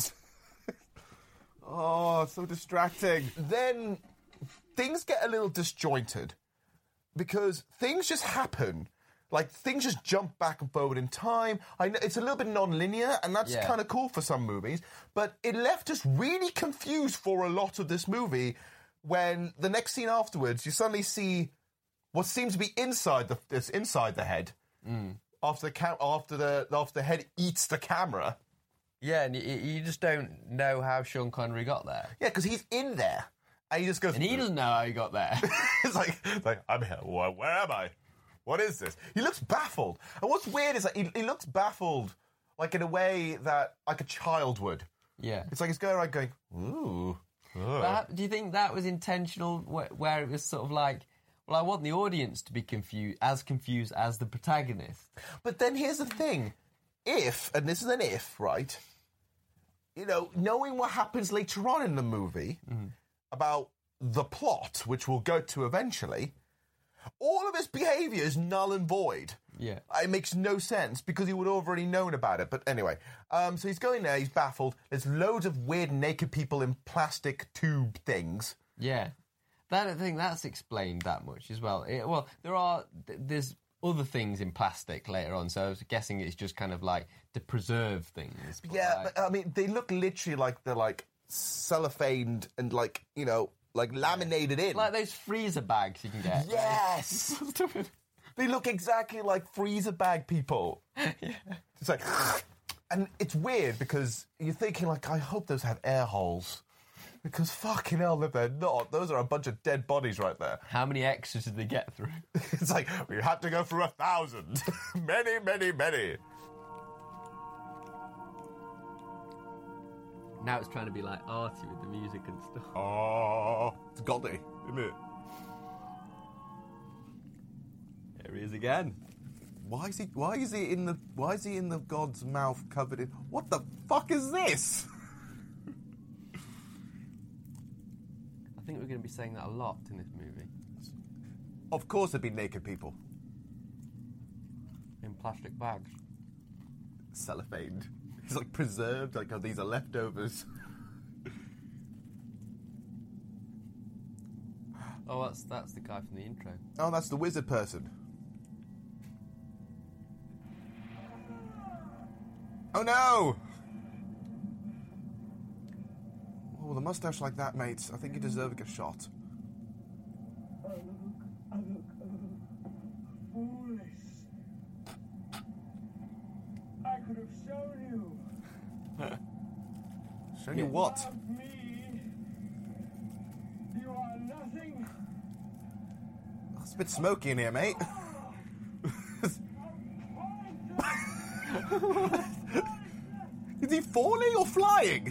Speaker 4: Oh, so distracting. Then things get a little disjointed because things just happen. Like, things just jump back and forward in time. I know it's a little bit non-linear, and that's kind of cool for some movies, but it left us really confused for a lot of this movie when the next scene afterwards, you suddenly see what seems to be inside the head after the head eats the camera.
Speaker 5: Yeah, and you just don't know how Sean Connery got there.
Speaker 4: Yeah, because he's in there, and he just goes...
Speaker 5: And he doesn't know how he got there.
Speaker 4: It's like, I'm here. Where am I? What is this? He looks baffled. And what's weird is that he looks baffled, like in a way that like a child would.
Speaker 5: Yeah.
Speaker 4: It's like he's going around going, ooh.
Speaker 5: But do you think that was intentional, where it was sort of like, well, I want the audience to be confused as the protagonist?
Speaker 4: But then here's the thing. If, and this is an if, right? You know, knowing what happens later on in the movie about the plot, which we'll go to eventually... all of his behaviour is null and void.
Speaker 5: Yeah.
Speaker 4: It makes no sense because he would have already known about it. But anyway, so he's going there, he's baffled. There's loads of weird naked people in plastic tube things.
Speaker 5: Yeah. I don't think that's explained that much as well. There's other things in plastic later on, so I was guessing it's just kind of like to preserve things.
Speaker 4: But I mean, they look literally like they're like cellophaned and like, you know, like laminated in.
Speaker 5: Like those freezer bags you can get.
Speaker 4: Yes! They look exactly like freezer bag people.
Speaker 5: Yeah.
Speaker 4: It's like... And it's weird because you're thinking, like, I hope those have air holes. Because fucking hell, if they're not, those are a bunch of dead bodies right there.
Speaker 5: How many extras did they get through?
Speaker 4: It's like, we had to go through 1,000. Many, many, many.
Speaker 5: Now it's trying to be like arty with the music and stuff.
Speaker 4: Oh, it's Goldie, isn't it?
Speaker 5: There he is again.
Speaker 4: Why is he in the god's mouth covered in... What the fuck is this?
Speaker 5: I think we're going to be saying that a lot in this movie.
Speaker 4: Of course there'd be naked people.
Speaker 5: In plastic bags.
Speaker 4: Cellophaned. It's like preserved, like, oh, these are leftovers.
Speaker 5: Oh, that's the guy from the intro.
Speaker 4: Oh, that's the wizard person. Oh no! Oh, the mustache like that, mates. I think you deserve a shot.
Speaker 7: Foolish. I could have shown you.
Speaker 4: Shown you what?
Speaker 7: Without me, you are nothing.
Speaker 4: Oh, it's a bit smoky in here, mate. Is he falling or flying?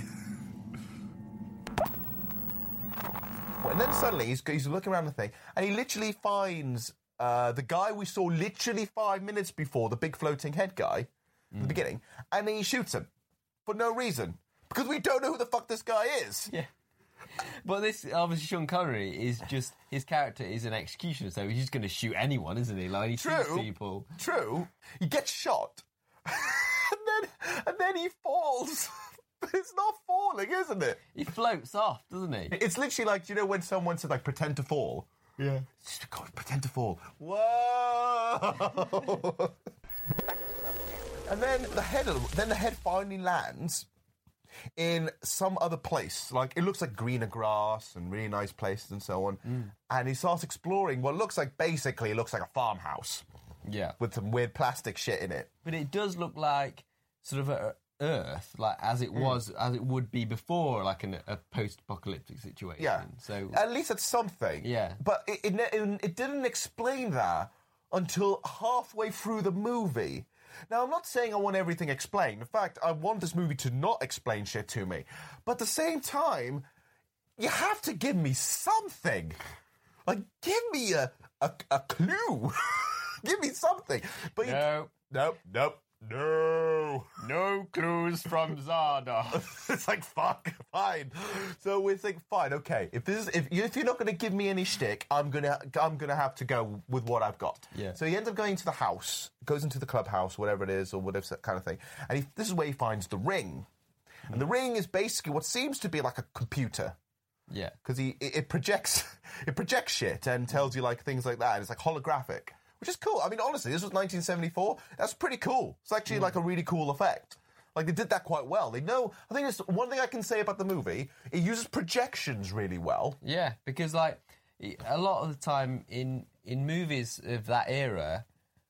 Speaker 4: And then suddenly he's looking around the thing, and he literally finds the guy we saw literally 5 minutes before, the big floating head guy, at the beginning, and then he shoots him for no reason. Because we don't know who the fuck this guy is.
Speaker 5: Yeah. But this, obviously, Sean Connery is just, his character is an executioner, so he's just going to shoot anyone, isn't he? Like, he shoots people.
Speaker 4: True. He gets shot. and then he falls. It's not falling, isn't it?
Speaker 5: He floats off, doesn't he?
Speaker 4: It's literally like, you know, when someone says, like, pretend to fall? Yeah. Just go, pretend to fall. Whoa! And then the head finally lands in some other place. Like, it looks like greener grass and really nice places and so on. And he starts exploring what looks like a farmhouse.
Speaker 5: Yeah.
Speaker 4: With some weird plastic shit in it.
Speaker 5: But it does look like sort of a Earth, like as it was, as it would be before, like a post-apocalyptic situation.
Speaker 4: Yeah.
Speaker 5: So
Speaker 4: at least it's something.
Speaker 5: Yeah.
Speaker 4: But it didn't explain that until halfway through the movie. Now, I'm not saying I want everything explained. In fact, I want this movie to not explain shit to me. But at the same time, you have to give me something. Like, give me a clue. Give me something. But Nope.
Speaker 5: No clues from Zada.
Speaker 4: It's like, fuck, fine. So we think, fine, okay. If you're not going to give me any shtick, I'm gonna have to go with what I've got.
Speaker 5: Yeah.
Speaker 4: So he ends up going to the house, goes into the clubhouse, whatever it is, or whatever kind of thing. And this is where he finds the ring. And the ring is basically what seems to be like a computer.
Speaker 5: Yeah.
Speaker 4: Because it projects shit and tells you like things like that. And it's like holographic. Which is cool. I mean, honestly, this was 1974. That's pretty cool. It's actually like a really cool effect. Like, they did that quite well. They know... I think it's one thing I can say about the movie, it uses projections really well.
Speaker 5: Yeah, because, like, a lot of the time in movies of that era,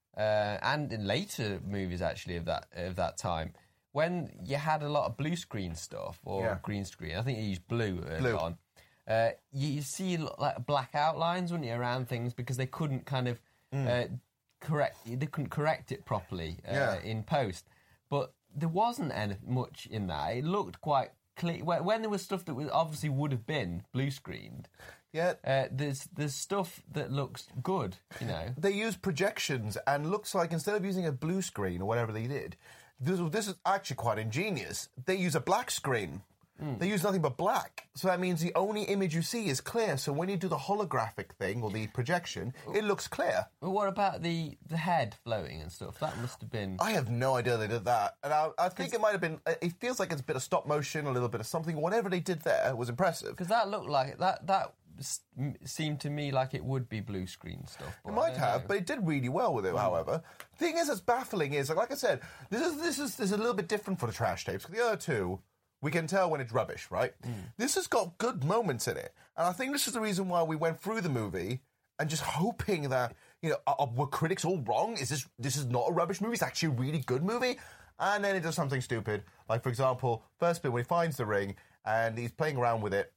Speaker 5: and in later movies, actually, of that time, when you had a lot of blue screen stuff, or green screen, I think you used blue early on, you see, like, black outlines, wouldn't you, around things, because they couldn't kind of... they couldn't correct it properly in post, but there wasn't much in that. It looked quite clear when there was stuff that obviously would have been blue screened.
Speaker 4: Yeah,
Speaker 5: there's stuff that looks good. You know,
Speaker 4: they use projections and looks like instead of using a blue screen or whatever they did, this is actually quite ingenious. They use a black screen. They use nothing but black. So that means the only image you see is clear. So when you do the holographic thing or the projection, it looks clear.
Speaker 5: Well, what about the head floating and stuff? That must have been...
Speaker 4: I have no idea they did that. And I think it might have been... It feels like it's a bit of stop motion, a little bit of something. Whatever they did there was impressive.
Speaker 5: Because that looked like... That seemed to me like it would be blue screen stuff.
Speaker 4: It might have, but it did really well with it, however. The thing is, that's baffling is, like I said, this is a little bit different for the trash tapes. Because the other two... We can tell when it's rubbish, right? This has got good moments in it. And I think this is the reason why we went through the movie and just hoping that, you know, were critics all wrong? Is this is not a rubbish movie? It's actually a really good movie? And then it does something stupid. Like, for example, first bit when he finds the ring and he's playing around with it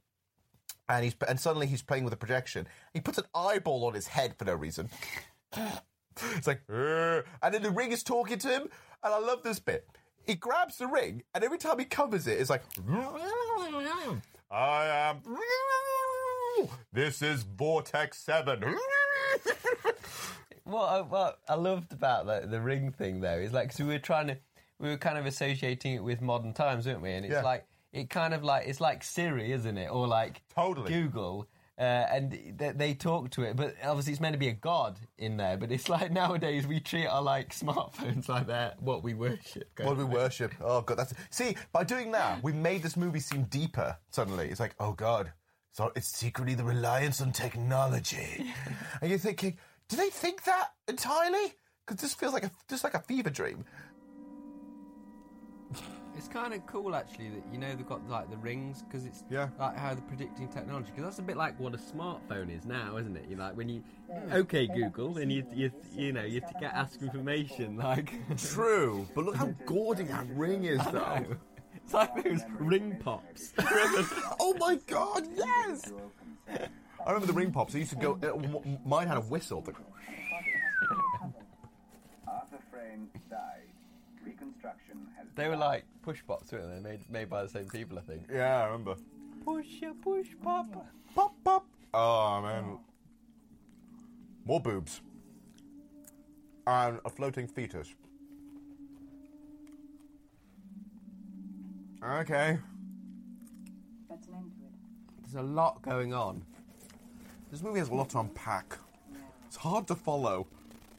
Speaker 4: and suddenly he's playing with a projection. He puts an eyeball on his head for no reason. It's like, and then the ring is talking to him. And I love this bit. He grabs the ring, and every time he covers it, it's like, I am... This is Vortex 7.
Speaker 5: What I loved about the ring thing, though, is like, so we were kind of associating it with modern times, weren't we? And it's like, it's like Siri, isn't it? Or like Google. And they talk to it, but obviously it's meant to be a god in there. But it's like nowadays we treat our like smartphones like that, what we worship.
Speaker 4: What we worship. Oh god, see, by doing that, we made this movie seem deeper. Suddenly, it's like, oh god, so it's secretly the reliance on technology. And you're thinking, do they think that entirely? Because this feels like just like a fever dream.
Speaker 5: It's kind of cool, actually, that, you know, they've got, like, the rings, because it's like how they're predicting technology. Because that's a bit like what a smartphone is now, isn't it? You're like, when you, OK, Google, then you have to ask information, like...
Speaker 4: True, but look how gaudy that ring is, though.
Speaker 5: It's like those ring pops.
Speaker 4: Oh, my God, yes! I remember the ring pops. I used to go... mine had a whistle.
Speaker 11: Arthur Frayne died. Reconstruction has
Speaker 5: They were like push pops, weren't they? Made by the same people, I think.
Speaker 4: Yeah, I remember.
Speaker 5: Push pop.
Speaker 4: Pop, pop. Oh, man. More boobs. and a floating fetus. Okay.
Speaker 9: That's an end to it.
Speaker 5: There's a lot going on.
Speaker 4: This movie has a lot to unpack. It's hard to follow.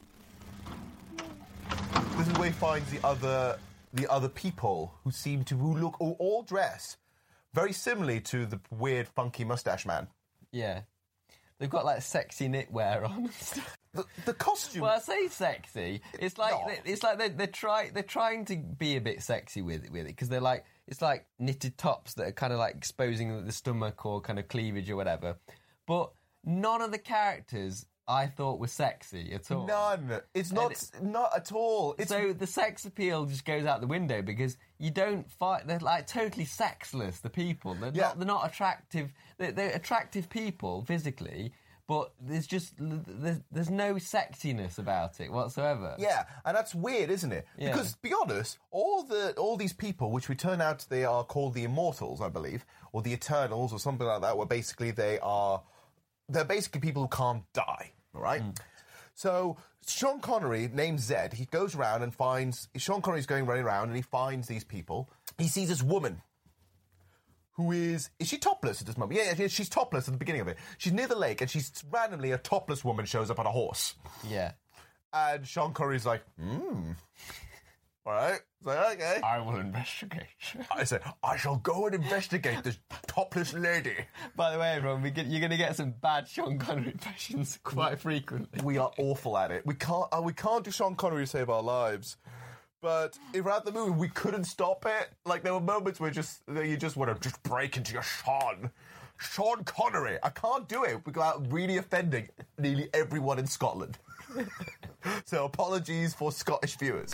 Speaker 4: This is where he finds the other people who all dress very similarly to the weird, funky mustache man.
Speaker 5: Yeah. They've got like sexy knitwear on and stuff.
Speaker 4: The costume.
Speaker 5: Well, I say sexy. It's like they're trying to be a bit sexy with it because they're like it's like knitted tops that are kind of like exposing the stomach or kind of cleavage or whatever. But none of the characters I thought were sexy at all.
Speaker 4: None. It's not at all.
Speaker 5: So the sex appeal just goes out the window because you don't fight. They're like totally sexless. The people. They're not attractive. They're attractive people physically, but there's no sexiness about it whatsoever.
Speaker 4: Yeah, and that's weird, isn't it?
Speaker 5: Yeah.
Speaker 4: Because, to be honest, all these people, which we turn out they are called the Immortals, I believe, or the Eternals, or something like that, where basically they're basically people who can't die. All right? So Sean Connery, named Zed, he goes around and finds... Sean Connery's running around and he finds these people. He sees this woman who is... Is she topless at this moment? Yeah, she's topless at the beginning of it. She's near the lake and she's randomly a topless woman shows up on a horse.
Speaker 5: Yeah.
Speaker 4: And Sean Connery's like, All right? It's like, okay.
Speaker 5: I will investigate.
Speaker 4: I said, I shall go and investigate this topless lady.
Speaker 5: By the way, everyone, you're going to get some bad Sean Connery impressions quite frequently.
Speaker 4: We are awful at it. We can't do Sean Connery to save our lives. But throughout the movie, we couldn't stop it. Like, there were moments where you just want to just break into your Sean Connery. I can't do it without really offending nearly everyone in Scotland. So apologies for Scottish viewers.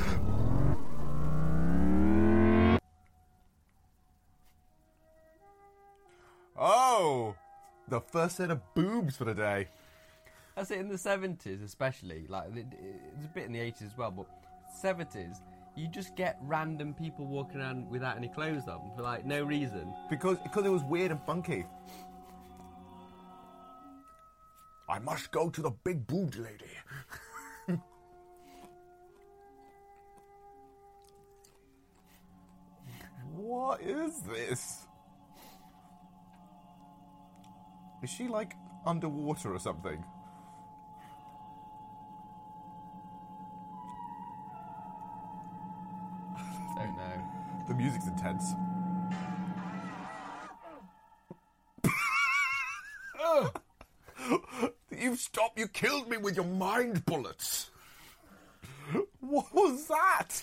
Speaker 4: Oh, the first set of boobs for the day.
Speaker 5: That's it, in the 70s especially. Like, it's a bit in the 80s as well, but 70s, you just get random people walking around without any clothes on for, like, no reason.
Speaker 4: Because it was weird and funky. I must go to the big boobed lady. What is this? Is she, like, underwater or something?
Speaker 5: Don't know.
Speaker 4: The music's intense. You stopped. You killed me with your mind bullets. What was that?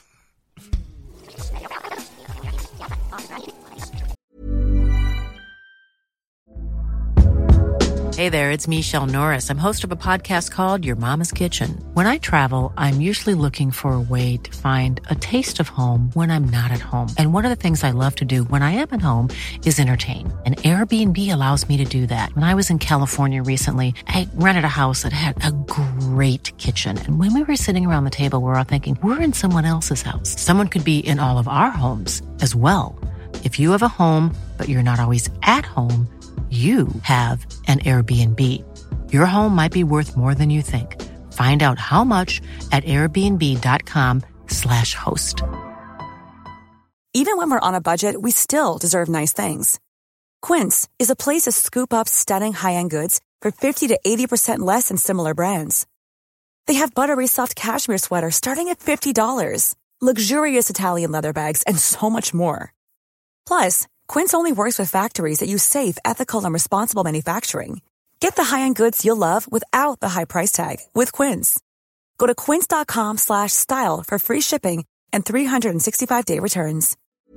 Speaker 12: Hey there, it's Michelle Norris. I'm host of a podcast called Your Mama's Kitchen. When I travel, I'm usually looking for a way to find a taste of home when I'm not at home. And one of the things I love to do when I am at home is entertain. And Airbnb allows me to do that. When I was in California recently, I rented a house that had a great kitchen. And when we were sitting around the table, we were all thinking, we're in someone else's house. Someone could be in all of our homes as well. If you have a home, but you're not always at home, you have an Airbnb. Your home might be worth more than you think. Find out how much at airbnb.com/host.
Speaker 13: Even when we're on a budget, we still deserve nice things. Quince is a place to scoop up stunning high-end goods for 50 to 80% less than similar brands. They have buttery soft cashmere sweaters starting at $50, luxurious Italian leather bags, and so much more. Plus, Quince only works with factories that use safe, ethical, and responsible manufacturing. Get the high-end goods you'll love without the high price tag with Quince. Go to quince.com/style for free shipping and 365-day returns.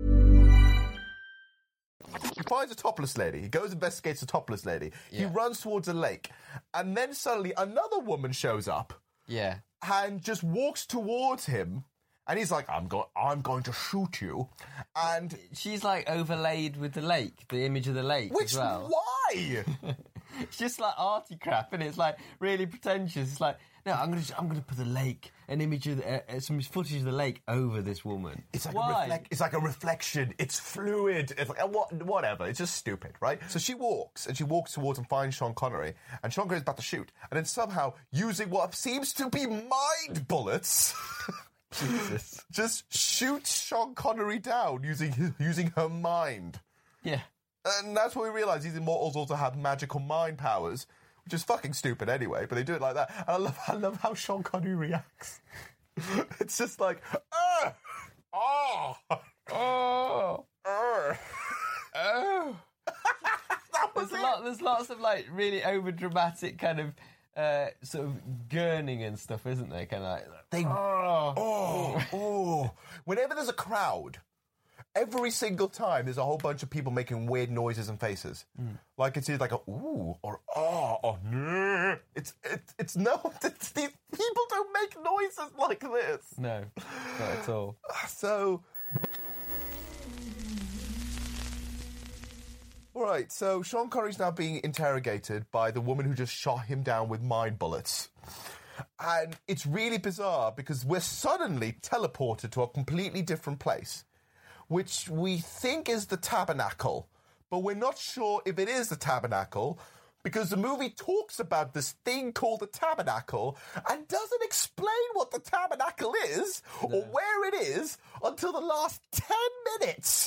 Speaker 4: He finds a topless lady. He goes and investigates a topless lady. Yeah. He runs towards a lake. And then suddenly another woman shows up.
Speaker 5: Yeah.
Speaker 4: And just walks towards him. And he's like, I'm going to shoot you. And
Speaker 5: she's like overlaid with the lake, the image of the lake as well.
Speaker 4: Why?
Speaker 5: It's just like arty crap, and it's like really pretentious. It's like, no, I'm gonna put a lake, an image of some footage of the lake over this woman.
Speaker 4: It's like it's like a reflection. It's fluid. It's like whatever. It's just stupid, right? So she walks towards and finds Sean Connery, and Sean Connery's about to shoot, and then somehow using what seems to be mind bullets.
Speaker 5: Jesus.
Speaker 4: Just shoots Sean Connery down using her mind.
Speaker 5: Yeah.
Speaker 4: And that's when we realise these immortals also have magical mind powers, which is fucking stupid anyway, but they do it like that. And I love how Sean Connery reacts. It's just like,
Speaker 5: There's lots of like really over dramatic kind of sort of gurning and stuff, isn't there? Kind of like
Speaker 4: whenever there's a crowd, every single time there's a whole bunch of people making weird noises and faces. Like it's either like a ooh or or no. It's no. These people don't make noises like this.
Speaker 5: No, not at all.
Speaker 4: So. Right, so Sean Connery's now being interrogated by the woman who just shot him down with mind bullets. And it's really bizarre because we're suddenly teleported to a completely different place, which we think is the Tabernacle, but we're not sure if it is the Tabernacle because the movie talks about this thing called the Tabernacle and doesn't explain what the Tabernacle is or where it is until the last 10 minutes.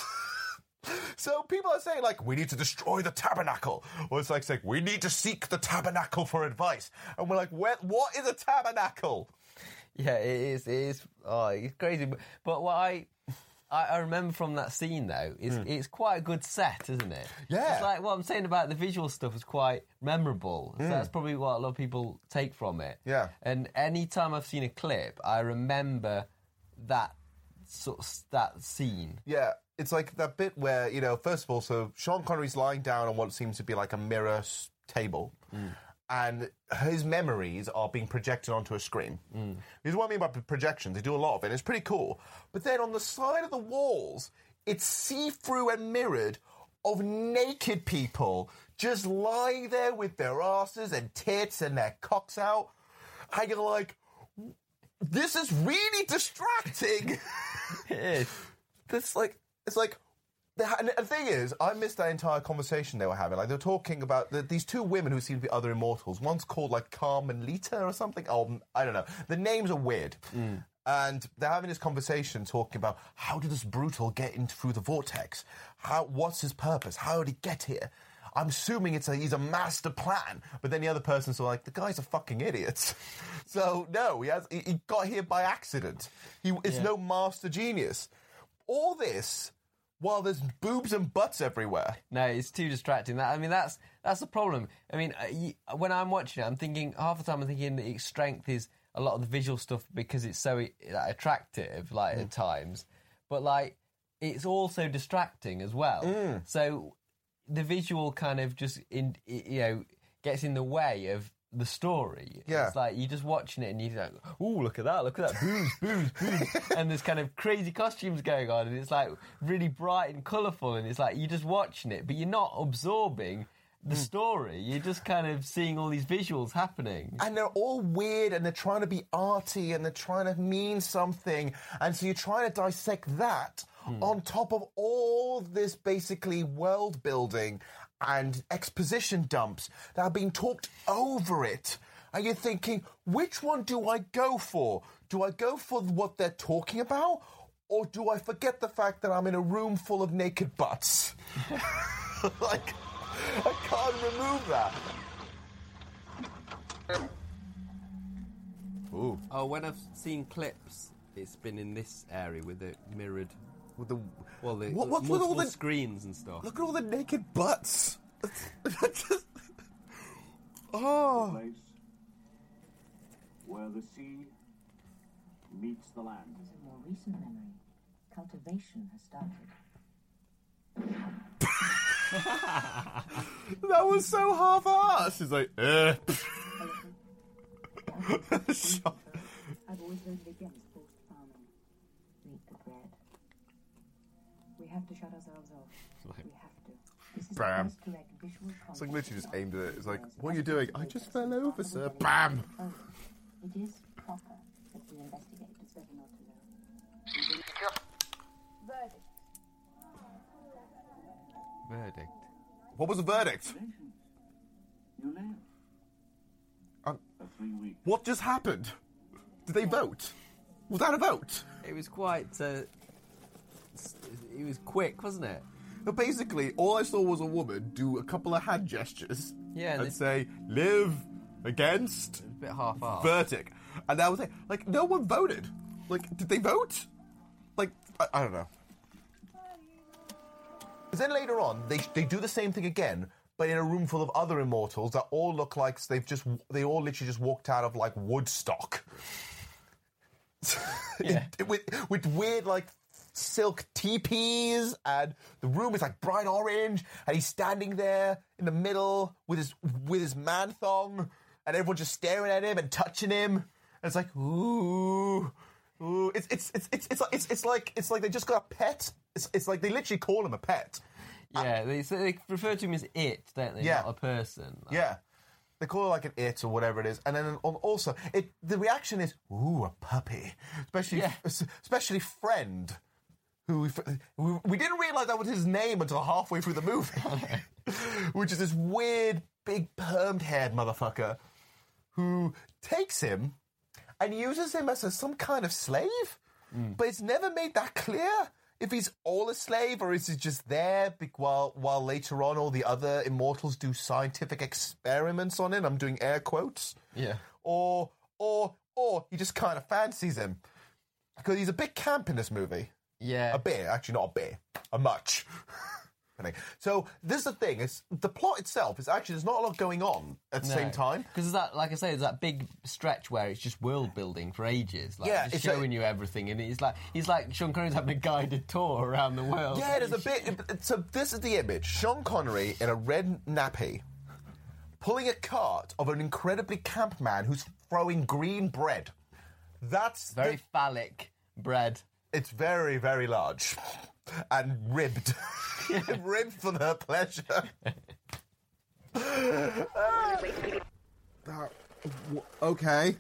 Speaker 4: So people are saying, like, we need to destroy the Tabernacle. Or it's like saying, we need to seek the Tabernacle for advice. And we're like, what is a Tabernacle?
Speaker 5: Yeah, it is. Oh, it's crazy. But what I remember from that scene, though, is it's quite a good set, isn't it?
Speaker 4: Yeah.
Speaker 5: It's like what I'm saying about the visual stuff is quite memorable. So that's probably what a lot of people take from it.
Speaker 4: Yeah.
Speaker 5: And any time I've seen a clip, I remember that that scene.
Speaker 4: Yeah. It's like that bit where, you know, first of all, so Sean Connery's lying down on what seems to be like a mirror table, and his memories are being projected onto a screen. This is what I mean by projections. They do a lot of it. It's pretty cool. But then on the side of the walls, it's see-through and mirrored of naked people just lying there with their asses and tits and their cocks out. And you're like, this is really distracting.
Speaker 5: It is.
Speaker 4: It's like, and the thing is, I missed that entire conversation they were having. Like, they were talking about these two women who seem to be other immortals. One's called, like, Carmen Lita or something. Oh, I don't know. The names are weird. And they're having this conversation talking about, how did this brutal get in through the vortex? What's his purpose? How did he get here? I'm assuming he's a master plan. But then the other person's like, the guy's a fucking idiot. So, no, he got here by accident. It's no master genius. All this while there's boobs and butts everywhere.
Speaker 5: No, it's too distracting. That's the problem. I mean, when I'm watching it, I'm thinking, half the time I'm thinking that its strength is a lot of the visual stuff because it's so attractive, like, at times. But, like, it's also distracting as well. So the visual kind of just, gets in the way of the story.
Speaker 4: Yeah.
Speaker 5: It's like you're just watching it and you're like, ooh, look at that, boobs. And there's kind of crazy costumes going on and it's like really bright and colourful and it's like you're just watching it, but you're not absorbing the story. You're just kind of seeing all these visuals happening.
Speaker 4: And they're all weird and they're trying to be arty and they're trying to mean something. And so you're trying to dissect that on top of all this basically world building and exposition dumps that are being talked over it. And you're thinking, which one do I go for? Do I go for what they're talking about? Or do I forget the fact that I'm in a room full of naked butts? Like, I can't remove that. Ooh.
Speaker 5: Oh, when I've seen clips, it's been in this area with the mirrored...
Speaker 4: With the...
Speaker 5: Well, the
Speaker 4: what's with all the
Speaker 5: screens and stuff.
Speaker 4: Look at all the naked butts. Oh.
Speaker 9: The place where the sea meets the land.
Speaker 14: It is a more recent memory. Cultivation has started.
Speaker 4: That was so half-assed. It's like,
Speaker 14: I've always voted against forced farming. Meet the bread. We have to shut ourselves off. We have to. This is
Speaker 4: Bam. It's like literally just aimed at it. It's like, what are you doing? I just fell over, sir. Bam.
Speaker 14: It is proper that we investigate. It's better not to know.
Speaker 5: Verdict.
Speaker 4: What was the verdict?
Speaker 9: You live. For 3 weeks.
Speaker 4: What just happened? Did they vote? Was that a vote?
Speaker 5: It was quite... it was quick, wasn't it?
Speaker 4: But basically, all I saw was a woman do a couple of hand gestures and say, live against...
Speaker 5: A bit half-assed.
Speaker 4: Verdict. And that was it. Like, no one voted. Like, did they vote? Like, I don't know. Then later on, they do the same thing again, but in a room full of other immortals that all look like they all literally just walked out of, like, Woodstock.
Speaker 5: Yeah.
Speaker 4: with weird, like, silk teepees, and the room is, like, bright orange, and he's standing there in the middle with his man thong, and everyone's just staring at him and touching him, and it's like, ooh. Ooh, it's like they just got a pet. It's like they literally call him a pet.
Speaker 5: Yeah, they refer to him as it, don't they?
Speaker 4: Yeah.
Speaker 5: Not a person. Like.
Speaker 4: Yeah, they call it like an it or whatever it is, and then also the reaction is ooh, a puppy, especially Friend, who we didn't realise that was his name until halfway through the movie, which is this weird big permed haired motherfucker who takes him and uses him as some kind of slave, but it's never made that clear if he's all a slave or is he just there while later on all the other immortals do scientific experiments on him. I'm doing air quotes.
Speaker 5: Yeah.
Speaker 4: Or he just kind of fancies him because he's a bit camp in this movie.
Speaker 5: Yeah.
Speaker 4: A bit, actually not a bit, a much. So this is the thing: is the plot itself is actually there's not a lot going on at the same time
Speaker 5: because that, like I say, there's that big stretch where it's just world building for ages, like just showing you everything, and he's like Sean Connery's having a guided tour around the world.
Speaker 4: Yeah, there's a bit. So this is the image: Sean Connery in a red nappy, pulling a cart of an incredibly camp man who's throwing green bread. That's
Speaker 5: very phallic bread.
Speaker 4: It's very, very large and ribbed. Ribbed for their pleasure. Okay.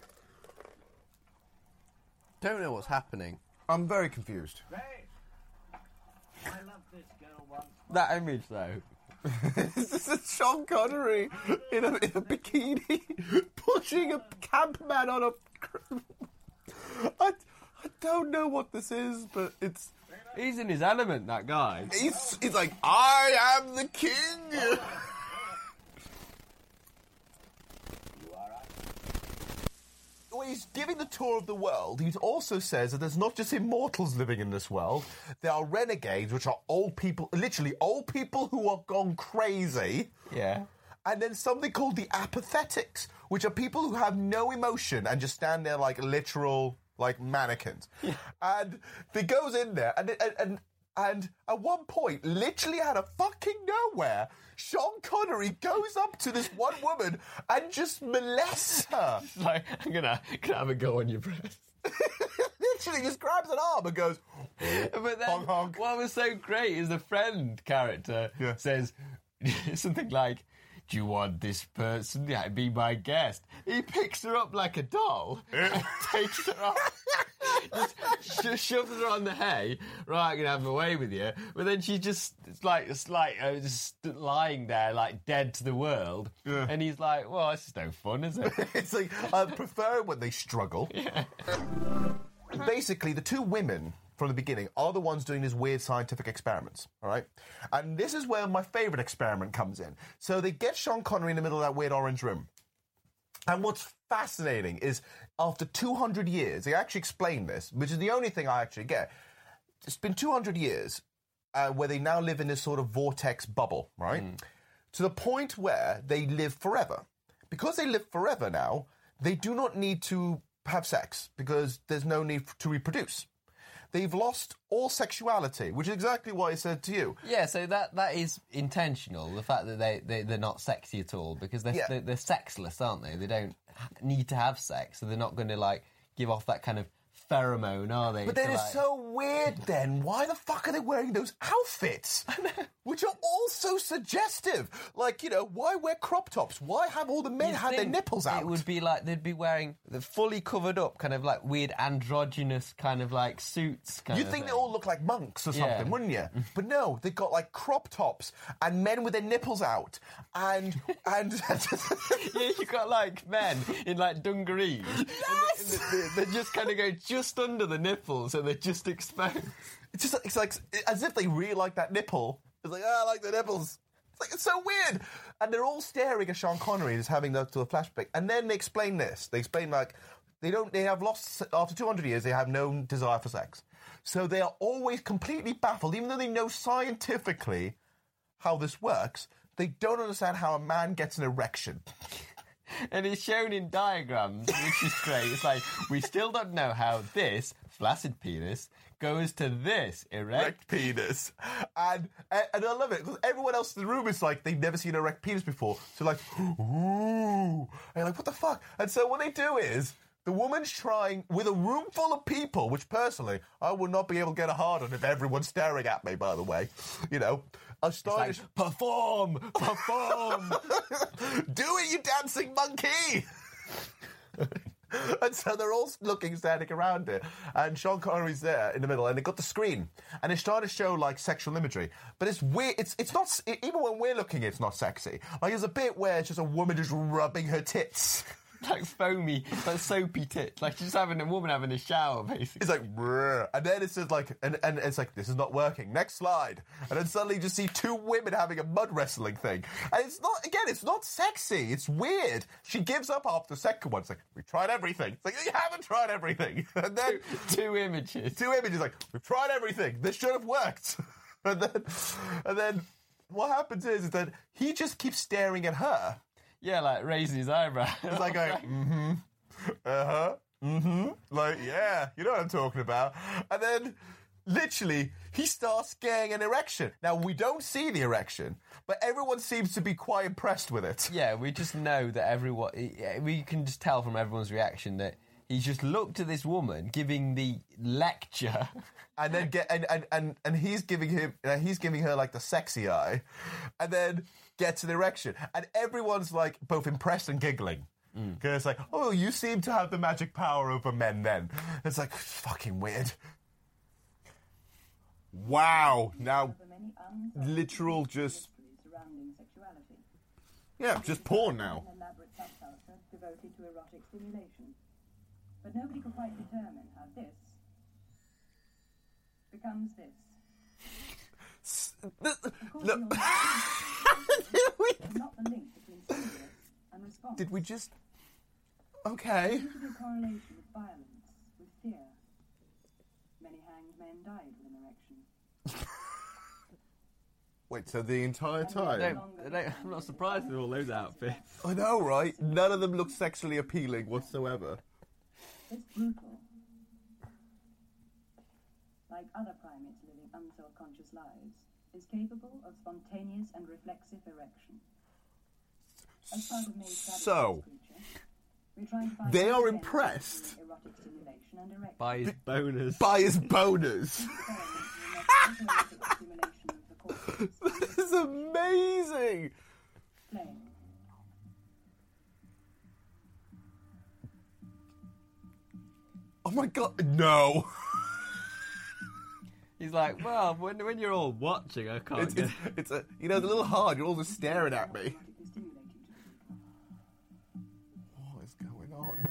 Speaker 5: Don't know what's happening.
Speaker 4: I'm very confused.
Speaker 9: I love this girl once.
Speaker 5: That image, though.
Speaker 4: This is Sean Connery in a bikini pushing a camp man on a... I don't know what this is, but it's...
Speaker 5: He's in his element, that guy.
Speaker 4: He's like, I am the king! When he's giving the tour of the world, he also says that there's not just immortals living in this world. There are renegades, which are old people, literally old people who are gone crazy.
Speaker 5: Yeah.
Speaker 4: And then something called the apathetics, which are people who have no emotion and just stand there like literal... like mannequins. Yeah. And he goes in there, and at one point, literally out of fucking nowhere, Sean Connery goes up to this one woman and just molests her.
Speaker 5: Like, I'm gonna have a go on your breast.
Speaker 4: Literally just grabs an arm and goes,
Speaker 5: but then,
Speaker 4: honk, honk.
Speaker 5: What was so great is the Friend character says something like, do you want this person to be my guest? He picks her up like a doll and takes her off. Just shoves her on the hay. Right, I'm going to have a way with you. But then she just, just lying there, like, dead to the world. Yeah. And he's like, well, this is no fun, is it?
Speaker 4: It's like, I prefer when they struggle.
Speaker 5: Yeah.
Speaker 4: Basically, the two women... from the beginning, are the ones doing these weird scientific experiments, all right? And this is where my favourite experiment comes in. So they get Sean Connery in the middle of that weird orange room. And what's fascinating is, after 200 years, they actually explain this, which is the only thing I actually get. It's been 200 years where they now live in this sort of vortex bubble, right? To the point where they live forever. Because they live forever now, they do not need to have sex, because there's no need to reproduce. They've lost all sexuality, which is exactly what I said to you.
Speaker 5: Yeah, so that is intentional, the fact that they're not sexy at all, because they're sexless, aren't they? They don't need to have sex, so they're not going to, like, give off that kind of pheromone, are they?
Speaker 4: But then it's so weird then. Why the fuck are they wearing those outfits? Which are all so suggestive. Like, you know, why wear crop tops? Why have all the men have their nipples out?
Speaker 5: It would be like they'd be wearing the fully covered up, kind of like weird androgynous kind of like suits.
Speaker 4: You'd think they all look like monks or something, wouldn't you? But no, they've got like crop tops and men with their nipples out. And
Speaker 5: yeah, you got like men in like dungarees.
Speaker 4: Yes!
Speaker 5: And they just kind of go just under the nipples and they're just exposed.
Speaker 4: It's like as if they really like that nipple. It's like, I like the nipples. It's so weird. And they're all staring at Sean Connery as having the flashback. And then they explain this. They explain like they have lost, after 200 years, they have no desire for sex. So they are always completely baffled, even though they know scientifically how this works. They don't understand how a man gets an erection.
Speaker 5: And it's shown in diagrams, which is great. It's like, we still don't know how this flaccid penis goes to this erect
Speaker 4: penis. And I love it, because everyone else in the room is like, they've never seen an erect penis before. So like, ooh. And you're like, what the fuck? And so what they do is, the woman's trying, with a room full of people, which personally, I would not be able to get a hard on if everyone's staring at me, by the way. You know, I started...
Speaker 5: Like, perform!
Speaker 4: Do it, you dancing monkey! And so they're all standing around it. And Sean Connery's there in the middle, and they got the screen. And it's trying to show, like, sexual imagery. But it's weird. It's not... Even when we're looking, it's not sexy. Like, there's a bit where it's just a woman just rubbing her tits.
Speaker 5: Like foamy, like soapy tits. Like she's having a woman having a shower, basically.
Speaker 4: It's like, brr. And then it's just like, and it's like, this is not working. Next slide. And then suddenly you just see two women having a mud wrestling thing. And it's not, again, it's not sexy. It's weird. She gives up after the second one. It's like, we've tried everything. It's like, you haven't tried everything. And then...
Speaker 5: Two images.
Speaker 4: Like, we've tried everything. This should have worked. And then what happens is that he just keeps staring at her.
Speaker 5: Yeah, like raising his eyebrow.
Speaker 4: It's like going, like, yeah, you know what I'm talking about. And then, literally, he starts getting an erection. Now, we don't see the erection, but everyone seems to be quite impressed with it.
Speaker 5: Yeah, we just know that we can just tell from everyone's reaction that he's just looked at this woman giving the lecture.
Speaker 4: And then and he's giving her like the sexy eye, and then gets an erection, and everyone's like both impressed and giggling because it's like, oh, you seem to have the magic power over men. Then it's like fucking weird. Wow, now literal just just porn now.
Speaker 14: An elaborate subculture devoted to erotic stimulation, but nobody could quite determine how this becomes this.
Speaker 4: Look.
Speaker 14: Not the link between stimulus and response.
Speaker 4: Did we just... Okay.
Speaker 14: There seems to be a correlation with violence, with fear. Many hanged men died with an erection.
Speaker 4: Wait, so the entire time?
Speaker 5: I'm not surprised with all those outfits.
Speaker 4: I know, right? None of them look sexually appealing whatsoever.
Speaker 14: It's brutal. Like other primates living unself-conscious lives, is capable of spontaneous and reflexive erection. As part of May's study of this creature, we're trying to find
Speaker 4: they are impressed
Speaker 14: erotic stimulation and erection.
Speaker 5: By his boners.
Speaker 4: By his boners. This is amazing.
Speaker 14: Play.
Speaker 4: Oh my god, no.
Speaker 5: He's like, well, when you're all watching, I can't.
Speaker 4: It's a, you know, it's a little hard. You're all just staring at me. What is going on?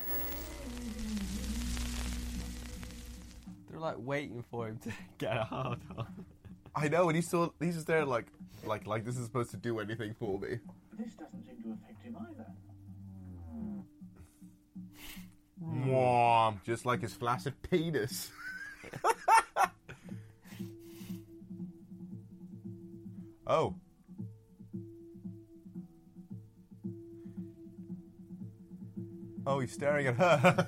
Speaker 5: They're like waiting for him to get a hard on.
Speaker 4: I know, and he's just there like this is supposed to do anything for me.
Speaker 9: But this doesn't seem to affect him either.
Speaker 4: Mwah, just like his flaccid penis. Oh. Oh, he's staring at her.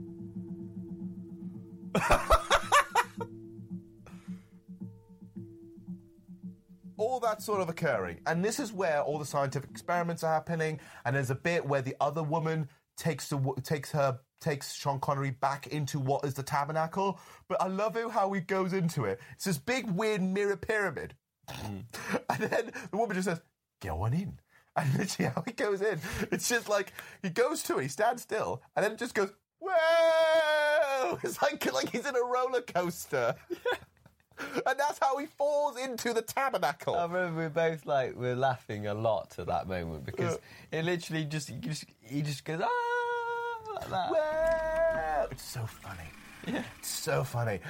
Speaker 4: All that sort of occurring. And this is where all the scientific experiments are happening. And there's a bit where the other woman takes Sean Connery back into what is the tabernacle. But I love how he goes into it. It's this big, weird mirror pyramid. And then the woman just says, go on in. And literally how he goes in, it's just like, he goes to it, he stands still, and then it just goes, whoa! It's like he's in a roller coaster. And that's how he falls into the tabernacle.
Speaker 5: I remember we both we're laughing a lot at that moment because it literally he just goes like that.
Speaker 4: Whoa! It's so funny.
Speaker 5: Yeah,
Speaker 4: it's so funny.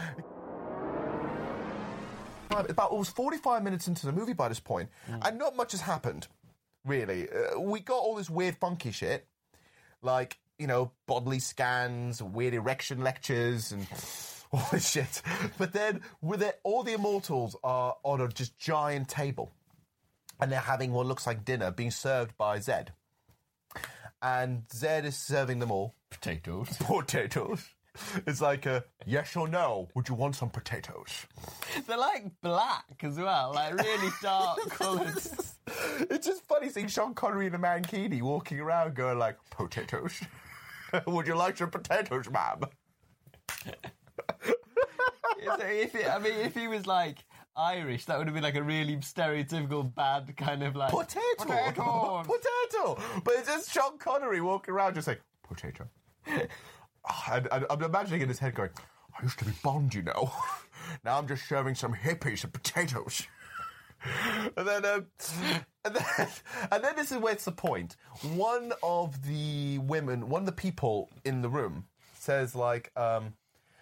Speaker 4: It was 45 minutes into the movie by this point, and not much has happened. Really, we got all this weird, funky shit, like bodily scans, weird erection lectures, and all this shit. But then, all the immortals are on a just giant table, and they're having what looks like dinner being served by Zed. And Zed is serving them all
Speaker 5: potatoes.
Speaker 4: It's like a yes or no. Would you want some potatoes?
Speaker 5: They're black as well, really dark colours.
Speaker 4: It's just funny seeing Sean Connery in a mankini walking around going potatoes. Would you like some potatoes, ma'am?
Speaker 5: If he was Irish, that would have been a really stereotypical bad kind of
Speaker 4: potato. But it's just Sean Connery walking around just saying potato. And I'm imagining in his head going, I used to be Bond, Now I'm just serving some hippies some potatoes. And then this is where it's the point. One of the people in the room says how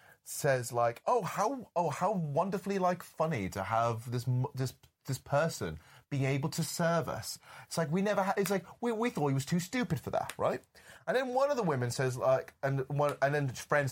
Speaker 4: wonderfully funny to have this person being able to serve us. It's like we never had. It's like we thought he was too stupid for that, right? And then one of the women says and then friends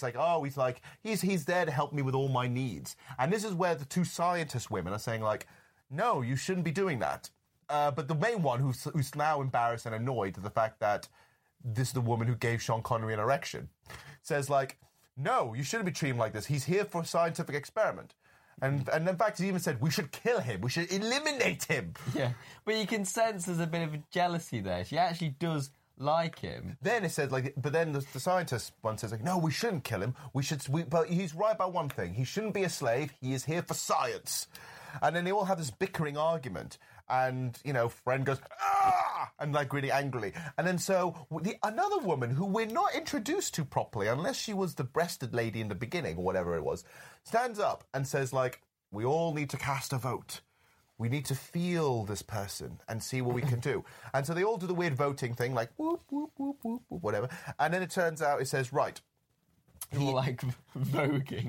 Speaker 4: he's there to help me with all my needs. And this is where the two scientist women are saying no, you shouldn't be doing that. But the main one who's now embarrassed and annoyed at the fact that this is the woman who gave Sean Connery an erection says no, you shouldn't be treating him like this. He's here for a scientific experiment. And in fact, he even said, we should kill him. We should eliminate him.
Speaker 5: Yeah, but you can sense there's a bit of a jealousy there. She actually does like him.
Speaker 4: Then it says, but then the scientist one says, no, we shouldn't kill him. But he's right about one thing. He shouldn't be a slave. He is here for science. And then they all have this bickering argument. And, friend goes, ah! And really angrily. And then another woman who we're not introduced to properly, unless she was the breasted lady in the beginning or whatever it was, stands up and says, we all need to cast a vote. We need to feel this person and see what we can do. And so they all do the weird voting thing, whoop, whoop, whoop, whoop, whoop, whatever. And then it turns out, it says, right.
Speaker 5: More voguing.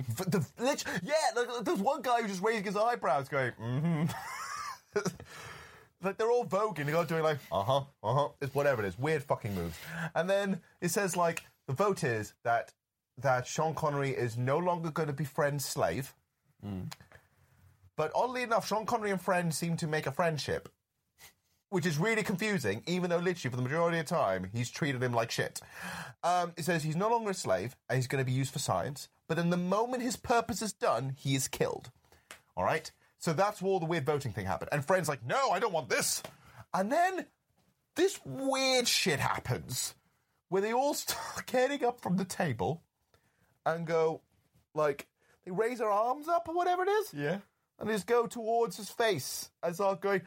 Speaker 4: There's one guy who just raising his eyebrows going, mm-hmm. They're all voguing. They're all doing it's whatever it is. Weird fucking moves. And then it says, the vote is that Sean Connery is no longer going to be Friend's slave. Mm. But oddly enough, Sean Connery and Friend seem to make a friendship, which is really confusing, even though literally for the majority of the time, he's treated him like shit. It says he's no longer a slave, and he's going to be used for science, but then the moment his purpose is done, he is killed. All right? So that's where all the weird voting thing happened. And Friend's like, no, I don't want this. And then this weird shit happens, where they all start getting up from the table and go, they raise their arms up or whatever it is.
Speaker 5: Yeah.
Speaker 4: And they just go towards his face and start going,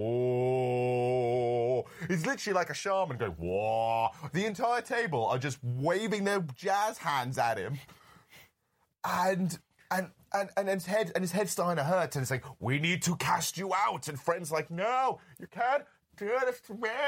Speaker 4: oh. It's literally like a shaman going, whoa. The entire table are just waving their jazz hands at him. And his head's starting to hurt. And it's like, we need to cast you out. And Friend's like, no, you can't do this to me.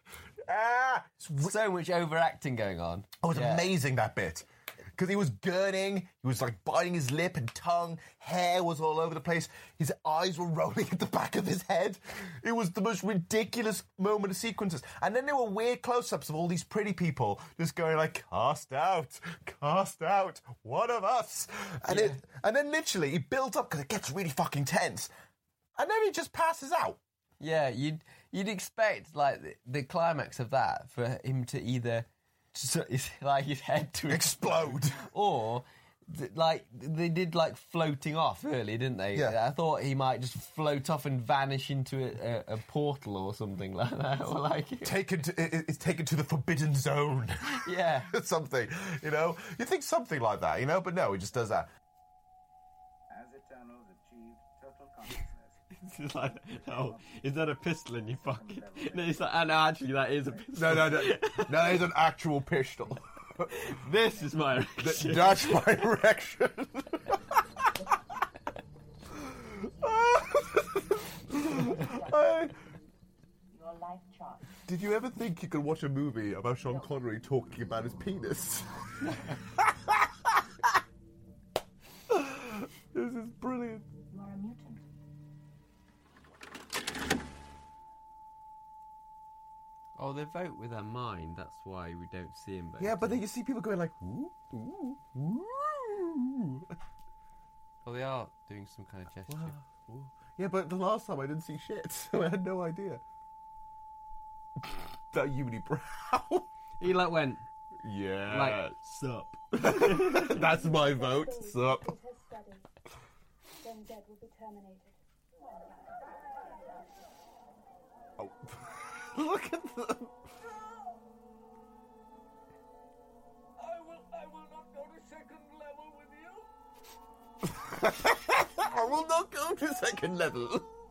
Speaker 5: So much overacting going on.
Speaker 4: Oh, it was amazing, that bit. Because he was gurning, he was biting his lip and tongue, hair was all over the place, his eyes were rolling at the back of his head. It was the most ridiculous moment of sequences. And then there were weird close-ups of all these pretty people just going cast out, one of us. And then literally he builds up because it gets really fucking tense. And then he just passes out.
Speaker 5: Yeah, you'd expect the climax of that for him to either his head to
Speaker 4: explode,
Speaker 5: or they did like floating off early, didn't they?
Speaker 4: Yeah.
Speaker 5: I thought he might just float off and vanish into a portal or something like that. Or like
Speaker 4: it's taken to the forbidden zone.
Speaker 5: Yeah.
Speaker 4: Something, you know? You think something like that, you know? But no, he just does that.
Speaker 11: As Eternals achieved total consciousness.
Speaker 5: It's like, oh, is that a pistol in your pocket? No, it's like, no, actually, that is a pistol.
Speaker 4: No, that is an actual pistol.
Speaker 5: This is my erection.
Speaker 4: That's my erection.
Speaker 8: Your life chart.
Speaker 4: Did you ever think you could watch a movie about Sean Connery talking about his penis? This is brilliant.
Speaker 8: You are a mutant.
Speaker 5: Oh, they vote with their mind. That's why we don't see him.
Speaker 4: Yeah, but then you see people going like, ooh, ooh, ooh.
Speaker 5: Oh, they are doing some kind of gesture.
Speaker 4: Wow. Yeah, but the last time I didn't see shit, so I had no idea. That unibrow.
Speaker 5: He like went,
Speaker 4: yeah,
Speaker 5: like, sup.
Speaker 4: That's my vote, sup.
Speaker 8: Then Z will be terminated.
Speaker 4: Oh. Look at them.
Speaker 6: I will not go to second level with you.
Speaker 4: I will not go to second level.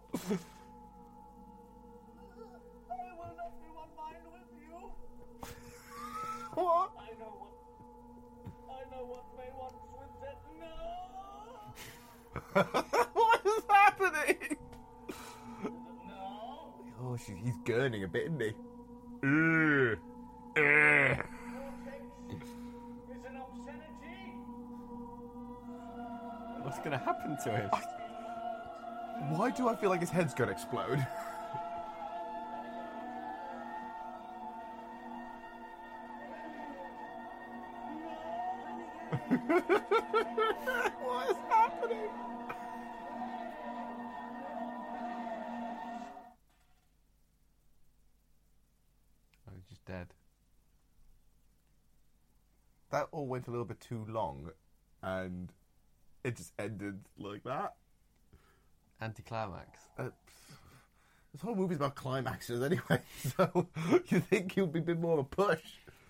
Speaker 6: I will not be one mind with you.
Speaker 4: What?
Speaker 6: I know what May wants with it. No.
Speaker 4: What is happening? Oh, he's gurning a bit, isn't he?
Speaker 6: It's an obscenity.
Speaker 5: What's going to happen to him?
Speaker 4: Why do I feel like his head's going to explode? What is happening?
Speaker 5: Oh, he's just dead.
Speaker 4: That all went a little bit too long, and it just ended like that.
Speaker 5: Anticlimax.
Speaker 4: This whole movie's about climaxes anyway, so you think he'll be a bit more of a push.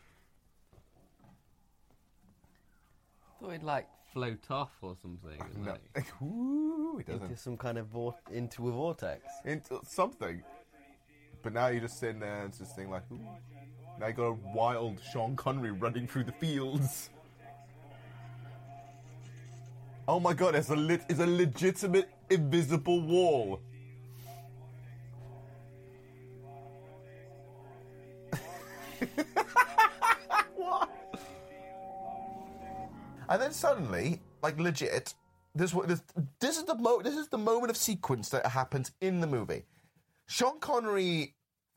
Speaker 5: I thought he'd like float off or something.
Speaker 4: No.
Speaker 5: Like,
Speaker 4: Ooh, he doesn't.
Speaker 5: into some kind of into a vortex.
Speaker 4: Into something. But now you're just sitting there and just thinking like, ooh. Now you got a wild Sean Connery running through the fields. Oh my god, it's a legitimate invisible wall. What? And then suddenly, like legit, this is the moment of sequence that happens in the movie. Sean Connery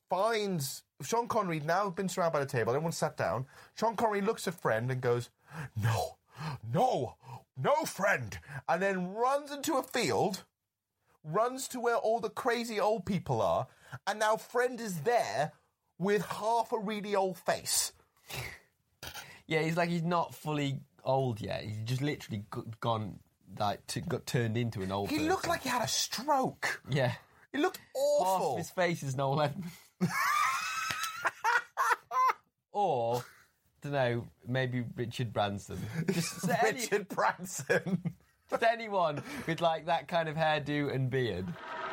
Speaker 4: now been surrounded by the table. Everyone sat down. Sean Connery looks at Friend and goes, "No, friend," and then runs into a field, runs to where all the crazy old people are, and now Friend is there with half a really old face.
Speaker 5: Yeah, he's not fully old yet. He's just literally gone, got turned into an old person.
Speaker 4: He looked like he had a stroke.
Speaker 5: Yeah.
Speaker 4: He looked awful.
Speaker 5: Half his face is Noel Edmonds. Or, don't know, maybe Richard Branson. Just
Speaker 4: Richard Branson.
Speaker 5: Just anyone with like that kind of hairdo and beard.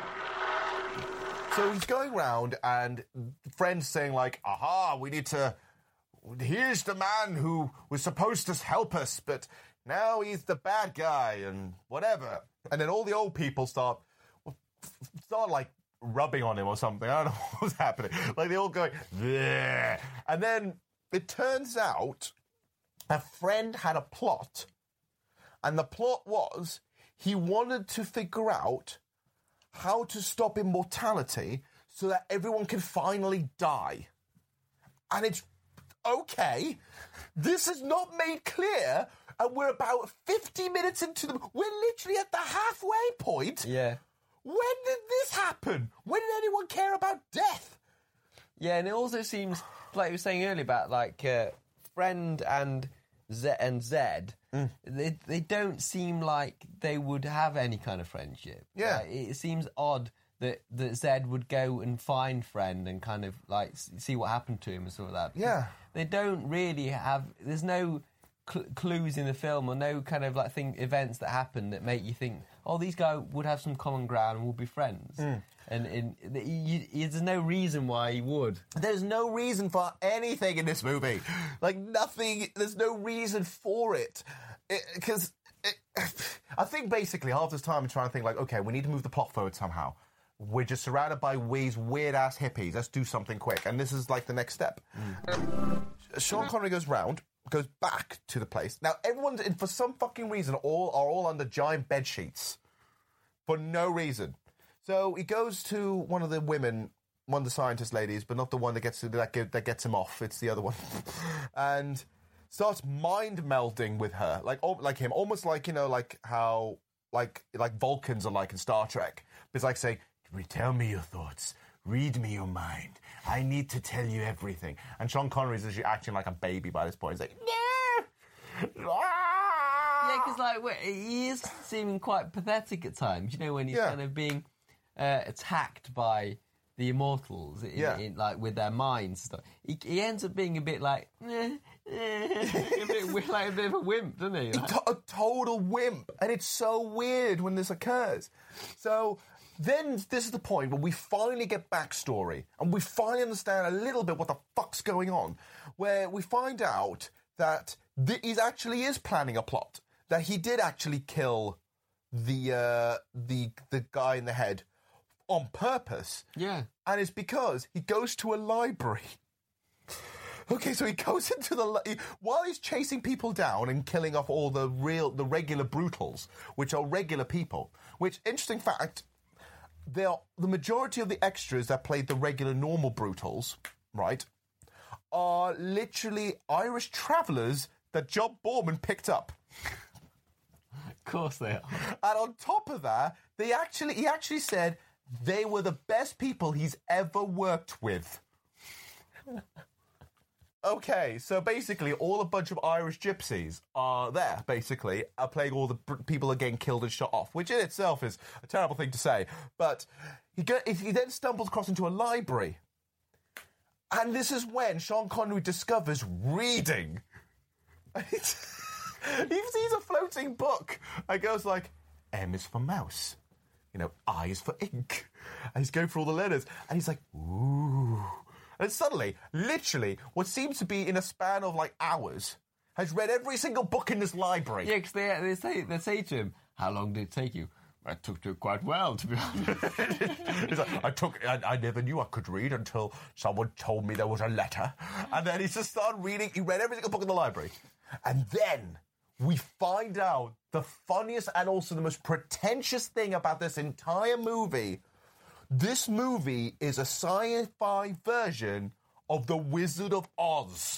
Speaker 4: So he's going round and Friend's saying like, aha, here's the man who was supposed to help us, but now he's the bad guy and whatever. And then all the old people start like rubbing on him or something. I don't know what's happening. Like they all going, bleh. And then it turns out a Friend had a plot, and the plot was he wanted to figure out how to stop immortality so that everyone can finally die. And it's okay. This is not made clear, and we're about 50 minutes into we're literally at the halfway point.
Speaker 5: Yeah.
Speaker 4: When did this happen? When did anyone care about death?
Speaker 5: Yeah, and it also seems, like you were saying earlier, about, like, Friend and Zed, they don't seem like they would have any kind of friendship.
Speaker 4: Yeah.
Speaker 5: Like, it seems odd that Zed would go and find Friend and kind of like see what happened to him and sort of that.
Speaker 4: Yeah.
Speaker 5: They don't really have. There's no clues in the film or no kind of like events that happen that make you think, oh, these guys would have some common ground and will be friends. And there's no reason why he would.
Speaker 4: There's no reason for anything in this movie. Like, nothing. There's no reason for it. Because I think basically half this time I'm trying to think, like, okay, we need to move the plot forward somehow. We're just surrounded by these weird-ass hippies. Let's do something quick. And this is, like, the next step. Sean Connery goes back to the place. Now, everyone's, for some fucking reason, are all under giant bed sheets. For no reason. So he goes to one of the women, one of the scientist ladies, but not the one that gets him off. It's the other one. And starts mind melding with her. Like him. Almost like, you know, like how, like Vulcans are like in Star Trek. It's like saying, tell me your thoughts. Read me your mind. I need to tell you everything. And Sean Connery's actually acting like a baby by this point. He's like, no!
Speaker 5: Yeah, because like he is seeming quite pathetic at times. You know, when he's kind of being attacked by the Immortals, like with their minds and stuff. He ends up being a bit like a bit of a wimp, doesn't he? Like,
Speaker 4: a total wimp, and it's so weird when this occurs. So then this is the point where we finally get backstory, and we finally understand a little bit what the fuck's going on. Where we find out that he actually is planning a plot. That he did actually kill the guy in the head on purpose.
Speaker 5: Yeah.
Speaker 4: And it's because he goes to a library. Okay, so he goes into while he's chasing people down and killing off all the regular brutals, which are regular people. Which, interesting fact, the majority of the extras that played the regular normal brutals, right, are literally Irish travellers that John Boorman picked up.
Speaker 5: Of course they are.
Speaker 4: And on top of that, he actually said they were the best people he's ever worked with. Okay, so basically all a bunch of Irish gypsies are there, basically, are playing all the people are getting killed and shot off, which in itself is a terrible thing to say. But he then stumbles across into a library. And this is when Sean Connery discovers reading. He sees a floating book and goes like, M is for mouse. You know, I is for ink. And he's going through all the letters. And he's like, ooh. And suddenly, literally, what seems to be in a span of like hours, has read every single book in this library.
Speaker 5: Yeah, because they say to him, how long did it take you? I took to it quite well, to be honest.
Speaker 4: He's like, I never knew I could read until someone told me there was a letter. And then he just started reading. He read every single book in the library. And then we find out the funniest and also the most pretentious thing about this entire movie. This movie is a sci-fi version of The Wizard of Oz.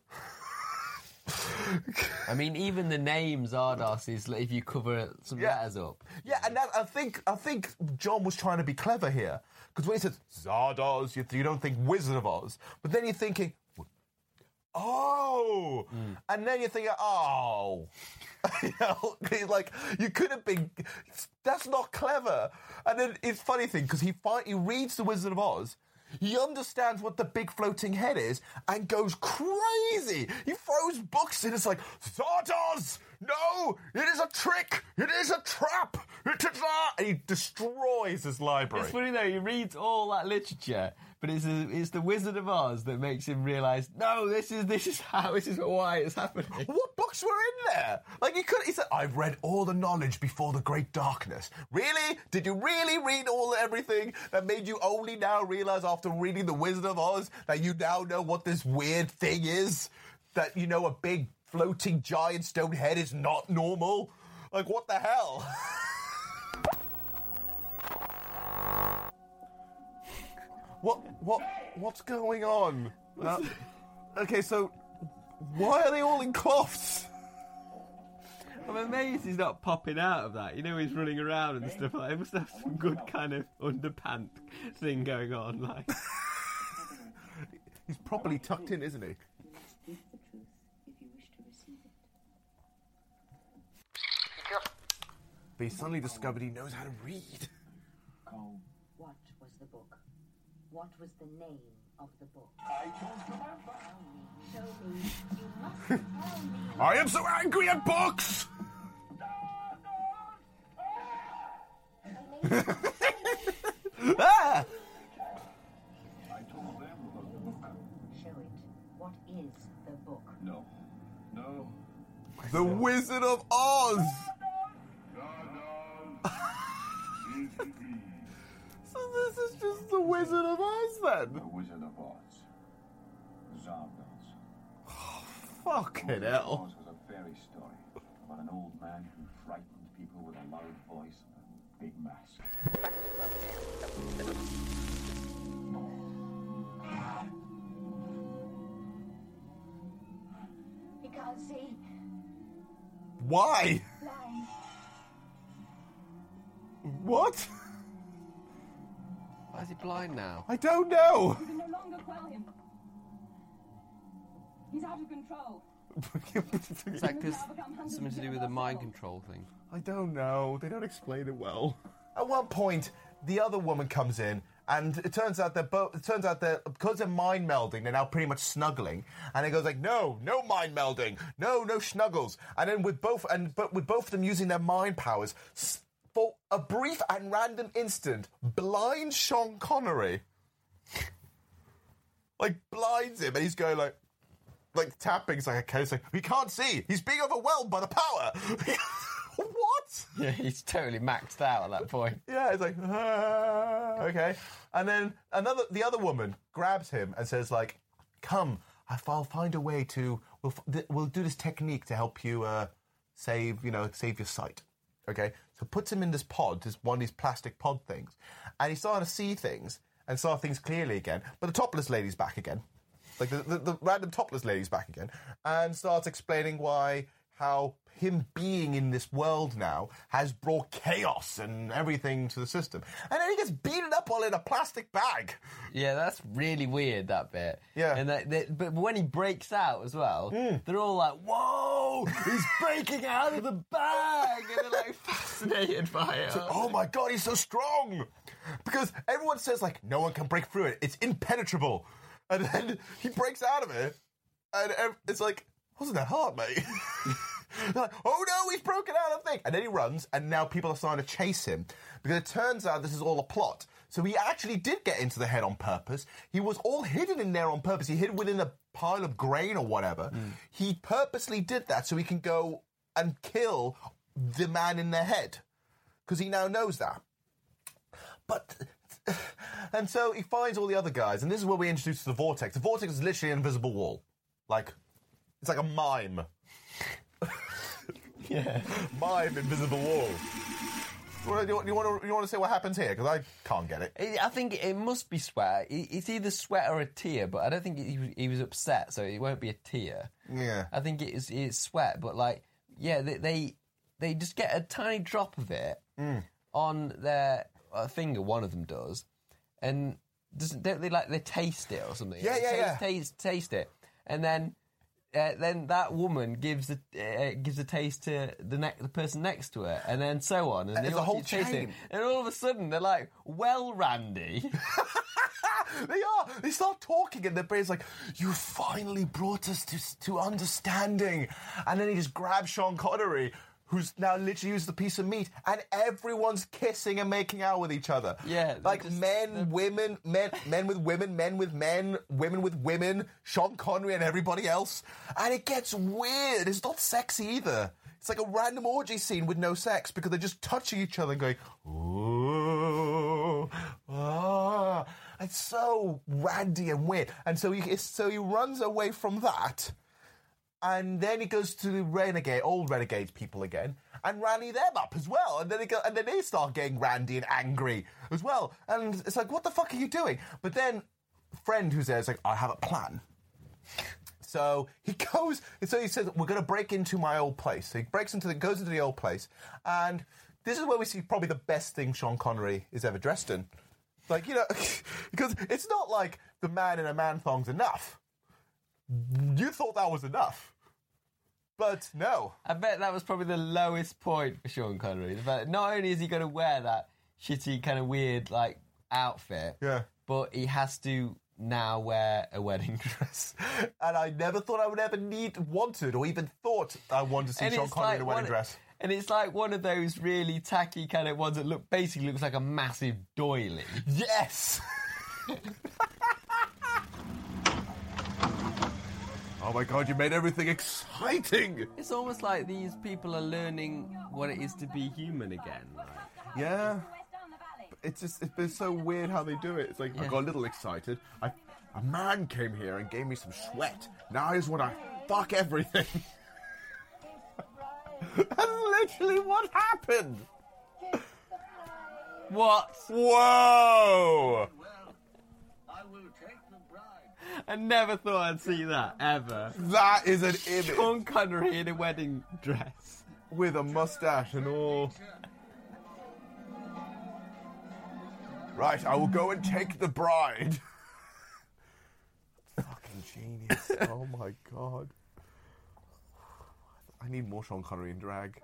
Speaker 5: I mean, even the name Zardos is if you cover some letters up.
Speaker 4: Yeah, and I think John was trying to be clever here. Because when he says Zardos, you don't think Wizard of Oz. But then you're thinking, oh! And then you're thinking, oh! You know, like, you could have been... That's not clever. And then it's a funny thing, because he reads The Wizard of Oz, he understands what the big floating head is, and goes crazy! He throws books in, it's like, Zardoz! No! It is a trick! It is a trap! It is not! And he destroys his library.
Speaker 5: It's funny though, he reads all that literature, but it's the Wizard of Oz that makes him realise, no, this is why it's happening.
Speaker 4: What books were in there? Like, he said, I've read all the knowledge before the Great Darkness. Really? Did you really read everything that made you only now realise after reading The Wizard of Oz that you now know what this weird thing is? That, you know, a big floating giant stone head is not normal? Like, what the hell? What's going on? Okay, so why are they all in cloths?
Speaker 5: I'm amazed he's not popping out of that. You know, he's running around and stuff like that. He must have some good kind of underpant thing going on. Like,
Speaker 4: he's properly tucked in, isn't he?
Speaker 14: Speak the truth if you wish to receive it.
Speaker 4: but he suddenly discovered he knows how to read.
Speaker 15: What was the book? What was the name of the book?
Speaker 6: I don't remember.
Speaker 15: Show me. You must tell me.
Speaker 4: I am so angry at books! Ah!
Speaker 9: I told them about the book.
Speaker 15: Show it. What is the book?
Speaker 9: No.
Speaker 4: The Wizard of Oz! So this is just the Wizard of Oz, then?
Speaker 9: The Wizard of Oz. Zardoz.
Speaker 4: Fucking hell.
Speaker 9: Oz was a fairy story about an old man who frightened people with a loud voice and a big mask.
Speaker 15: He can't see.
Speaker 4: Why?
Speaker 15: Blind.
Speaker 4: What?
Speaker 5: Why is he blind now?
Speaker 4: I don't know.
Speaker 14: You can no longer quell him. He's out of control.
Speaker 5: It's like this, something to do with the mind control thing.
Speaker 4: I don't know. They don't explain it well. At one point, the other woman comes in, and it turns out because they're mind melding, they're now pretty much snuggling. And it goes like, no mind melding, no snuggles. And then with both of them using their mind powers, for a brief and random instant, blinds Sean Connery. Like blinds him, and he's going like tapping. It's like, okay, it's like, he can't see. He's being overwhelmed by the power. What?
Speaker 5: Yeah, he's totally maxed out at that point.
Speaker 4: Yeah, it's like, okay. And then the other woman grabs him and says, like, come, I'll find a way to, we'll do this technique to help you save your sight. Okay? So puts him in this pod, this one of these plastic pod things, and he's starting to see things and saw things clearly again, but the topless lady's back again. Like, the random topless lady's back again, and starts explaining how him being in this world now has brought chaos and everything to the system. And then he gets beaten up all in a plastic bag.
Speaker 5: Yeah, that's really weird, that bit.
Speaker 4: Yeah.
Speaker 5: And but when he breaks out as well, they're all like, whoa, he's breaking out of the bag! And they're like fascinated by it.
Speaker 4: So, oh my God, he's so strong! Because everyone says, like, no one can break through it. It's impenetrable. And then he breaks out of it, and it's like, wasn't that hard, mate? They're like, oh no, he's broken out of the thing. And then he runs, and now people are starting to chase him. Because it turns out this is all a plot. So he actually did get into the head on purpose. He was all hidden in there on purpose. He hid within a pile of grain or whatever. He purposely did that so he can go and kill the man in their head. Because he now knows that. But... And so he finds all the other guys, and this is where we introduce the Vortex. The Vortex is literally an invisible wall. Like, it's like a mime.
Speaker 5: Yeah.
Speaker 4: Mime, invisible wall. You want to say what happens here? Because I can't get it.
Speaker 5: I think it must be sweat. It's either sweat or a tear, but I don't think he was upset, so it won't be a tear.
Speaker 4: Yeah.
Speaker 5: I think it's sweat, but like, yeah, they just get a tiny drop of it on their finger. One of them does, and don't they taste it or something?
Speaker 4: Yeah.
Speaker 5: Taste it, and then that woman gives a taste to the person next to her, and then so on, and
Speaker 4: there's a whole chain.
Speaker 5: And all of a sudden they're like, "Well, Randy."
Speaker 4: They are. They start talking, and their brain's like, "You finally brought us to understanding." And then he just grabs Sean Connery, who's now literally used a piece of meat, and everyone's kissing and making out with each other.
Speaker 5: Yeah.
Speaker 4: Like men, women, men with women, men with men, women with women, Sean Connery and everybody else. And it gets weird. It's not sexy either. It's like a random orgy scene with no sex because they're just touching each other and going, ooh, ah. It's so randy and weird. And so he runs away from that. And then he goes to the old Renegades people again, and rally them up as well. And then they start getting randy and angry as well. And it's like, what the fuck are you doing? But then, friend who's there is like, I have a plan. So he goes. So he says, we're going to break into my old place. So he goes into the old place, and this is where we see probably the best thing Sean Connery is ever dressed in. Like, because it's not like the man in a man thong's enough. You thought that was enough. But no.
Speaker 5: I bet that was probably the lowest point for Sean Connery. The fact that not only is he going to wear that shitty kind of weird like outfit, but he has to now wear a wedding dress.
Speaker 4: And I never thought I would ever wanted or even thought I wanted to see Sean Connery in a wedding dress.
Speaker 5: And it's like one of those really tacky kind of ones that basically looks like a massive doily.
Speaker 4: Yes! Oh my God, you made everything exciting!
Speaker 5: It's almost like these people are learning what it is to be human again. Like.
Speaker 4: Yeah. It's been so weird how they do it. It's like, I got a little excited. A man came here and gave me some sweat. Now I just want to fuck everything. That's literally what happened.
Speaker 5: What?
Speaker 4: Whoa!
Speaker 5: I never thought I'd see that, ever.
Speaker 4: That is an image.
Speaker 5: Sean Connery in a wedding dress.
Speaker 4: With a mustache and all. Right, I will go and take the bride. Fucking genius. Oh my God. I need more Sean Connery in drag.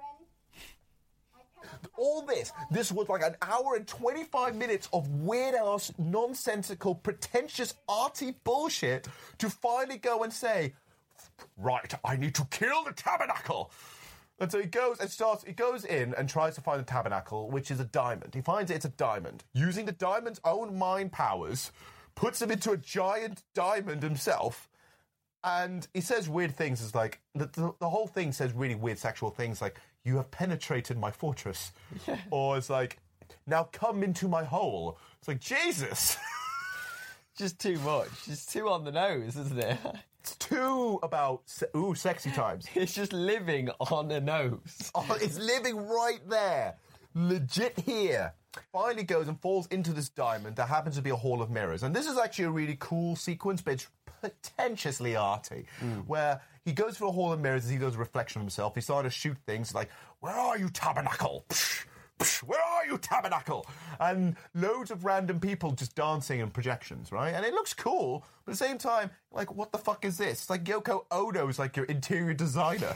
Speaker 4: All this was like an hour and 25 minutes of weird-ass, nonsensical, pretentious, arty bullshit to finally go and say, right, I need to kill the tabernacle. And so he goes in and tries to find the tabernacle, which is a diamond. He finds it's a diamond. Using the diamond's own mind powers, puts him into a giant diamond himself, and he says weird things. It's like, the whole thing says really weird sexual things like, you have penetrated my fortress. Yeah. Or it's like, now come into my hole. It's like, Jesus!
Speaker 5: Just too much. It's too on the nose, isn't it?
Speaker 4: It's too about, sexy times.
Speaker 5: It's just living on the nose.
Speaker 4: Oh, it's living right there. Legit here. Finally goes and falls into this diamond that happens to be a hall of mirrors. And this is actually a really cool sequence, but it's pretentiously arty, where he goes for a hall of mirrors as he does a reflection of himself. He started to shoot things like, where are you, tabernacle? Psh, psh, where are you, tabernacle? And loads of random people just dancing in projections, right? And it looks cool, but at the same time, like, what the fuck is this? It's like Yoko Ono is like your interior designer.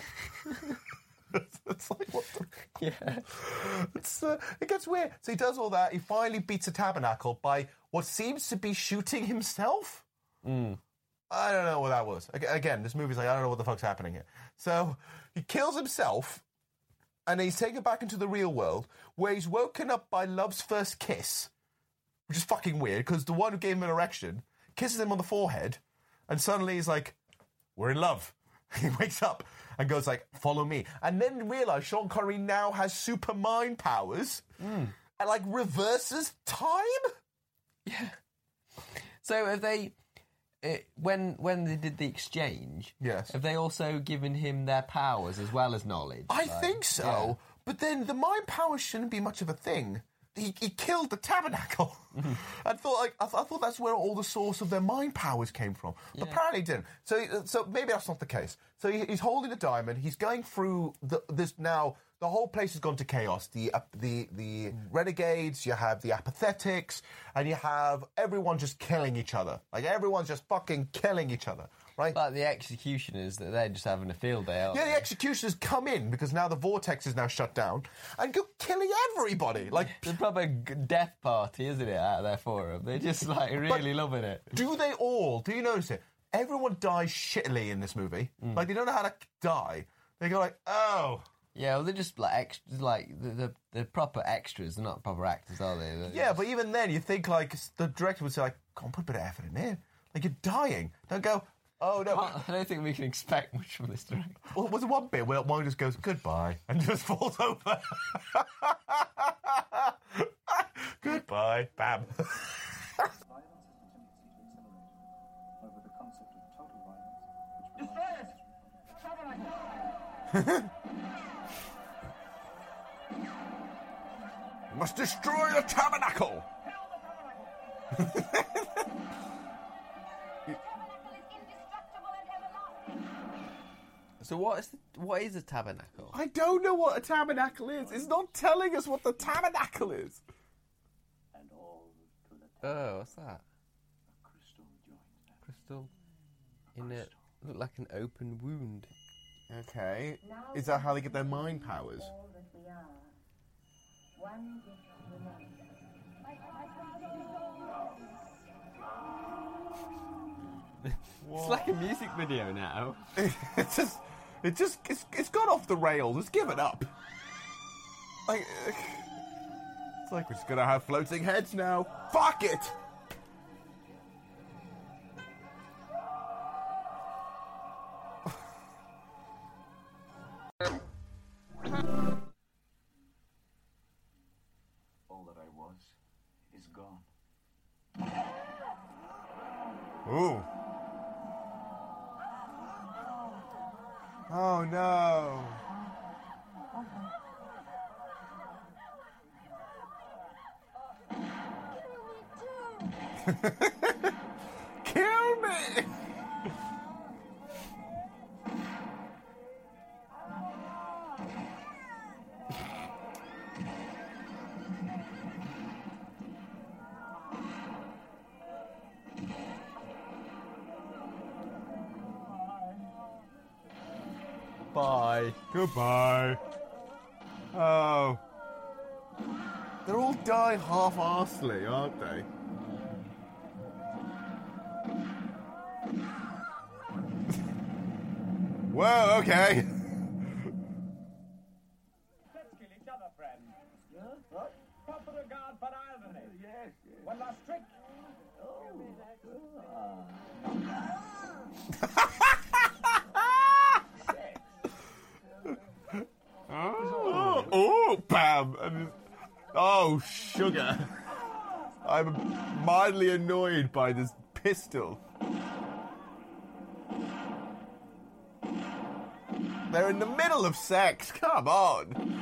Speaker 4: It's like, what the... Yeah. It gets weird. So he does all that. He finally beats a tabernacle by what seems to be shooting himself. I don't know what that was. Again, this movie's like, I don't know what the fuck's happening here. So he kills himself, and he's taken back into the real world, where he's woken up by love's first kiss, which is fucking weird, because the one who gave him an erection kisses him on the forehead, and suddenly he's like, we're in love. He wakes up and goes like, follow me. And then realize Sean Connery now has super mind powers and like reverses time?
Speaker 5: Yeah. So have they... when they did the exchange, have they also given him their powers as well as knowledge?
Speaker 4: I think so, but then the mind powers shouldn't be much of a thing. He killed the tabernacle. I thought that's where all the source of their mind powers came from. But apparently it didn't. So maybe that's not the case. So he's holding a diamond. He's going through this now. The whole place has gone to chaos. The renegades, you have the apathetics, and you have everyone just killing each other. Like, everyone's just fucking killing each other, right?
Speaker 5: Like the executioners, that they're just having a field day, aren't they?
Speaker 4: The executioners come in, because now the vortex is now shut down, and go killing everybody. Like,
Speaker 5: it's a proper death party, isn't it, out there for them? They're just, like, really loving it.
Speaker 4: Do they all? Do you notice it? Everyone dies shittily in this movie. Like, they don't know how to die. They go like, oh...
Speaker 5: Yeah, well, they're just like extras, like the proper extras. They're not proper actors, are they?
Speaker 4: But even then, you think like the director would say, like, "Come on, put a bit of effort in there. Like, you're dying. Don't go. Oh no."
Speaker 5: I don't think we can expect much from this director.
Speaker 4: Well, was there one bit where one just goes goodbye and just falls over? Goodbye, bam. We must destroy the tabernacle!
Speaker 5: So what is a tabernacle?
Speaker 4: I don't know what a tabernacle is. It's not telling us what the tabernacle is.
Speaker 5: Oh, what's that? Crystal in it. Look like an open wound.
Speaker 4: Okay. Is that how they get their mind powers?
Speaker 14: All that we are. One gift remains.
Speaker 5: It's like a music video now.
Speaker 4: It's gone off the rails. Just give it up. Like, it's like we're just gonna have floating heads now. Fuck it!
Speaker 9: All that I was is gone.
Speaker 4: Ooh. Oh no. Kill me!
Speaker 5: Bye.
Speaker 4: Goodbye. Oh. They're all dying half-arsely, aren't they? Whoa, okay.
Speaker 6: Let's kill each other, friend. Yeah? What? Pop for the guard for irony. Yes, yes. One last trick.
Speaker 4: Oh, Pam. Oh, sugar. I'm mildly annoyed by this pistol. They're in the middle of sex. Come on.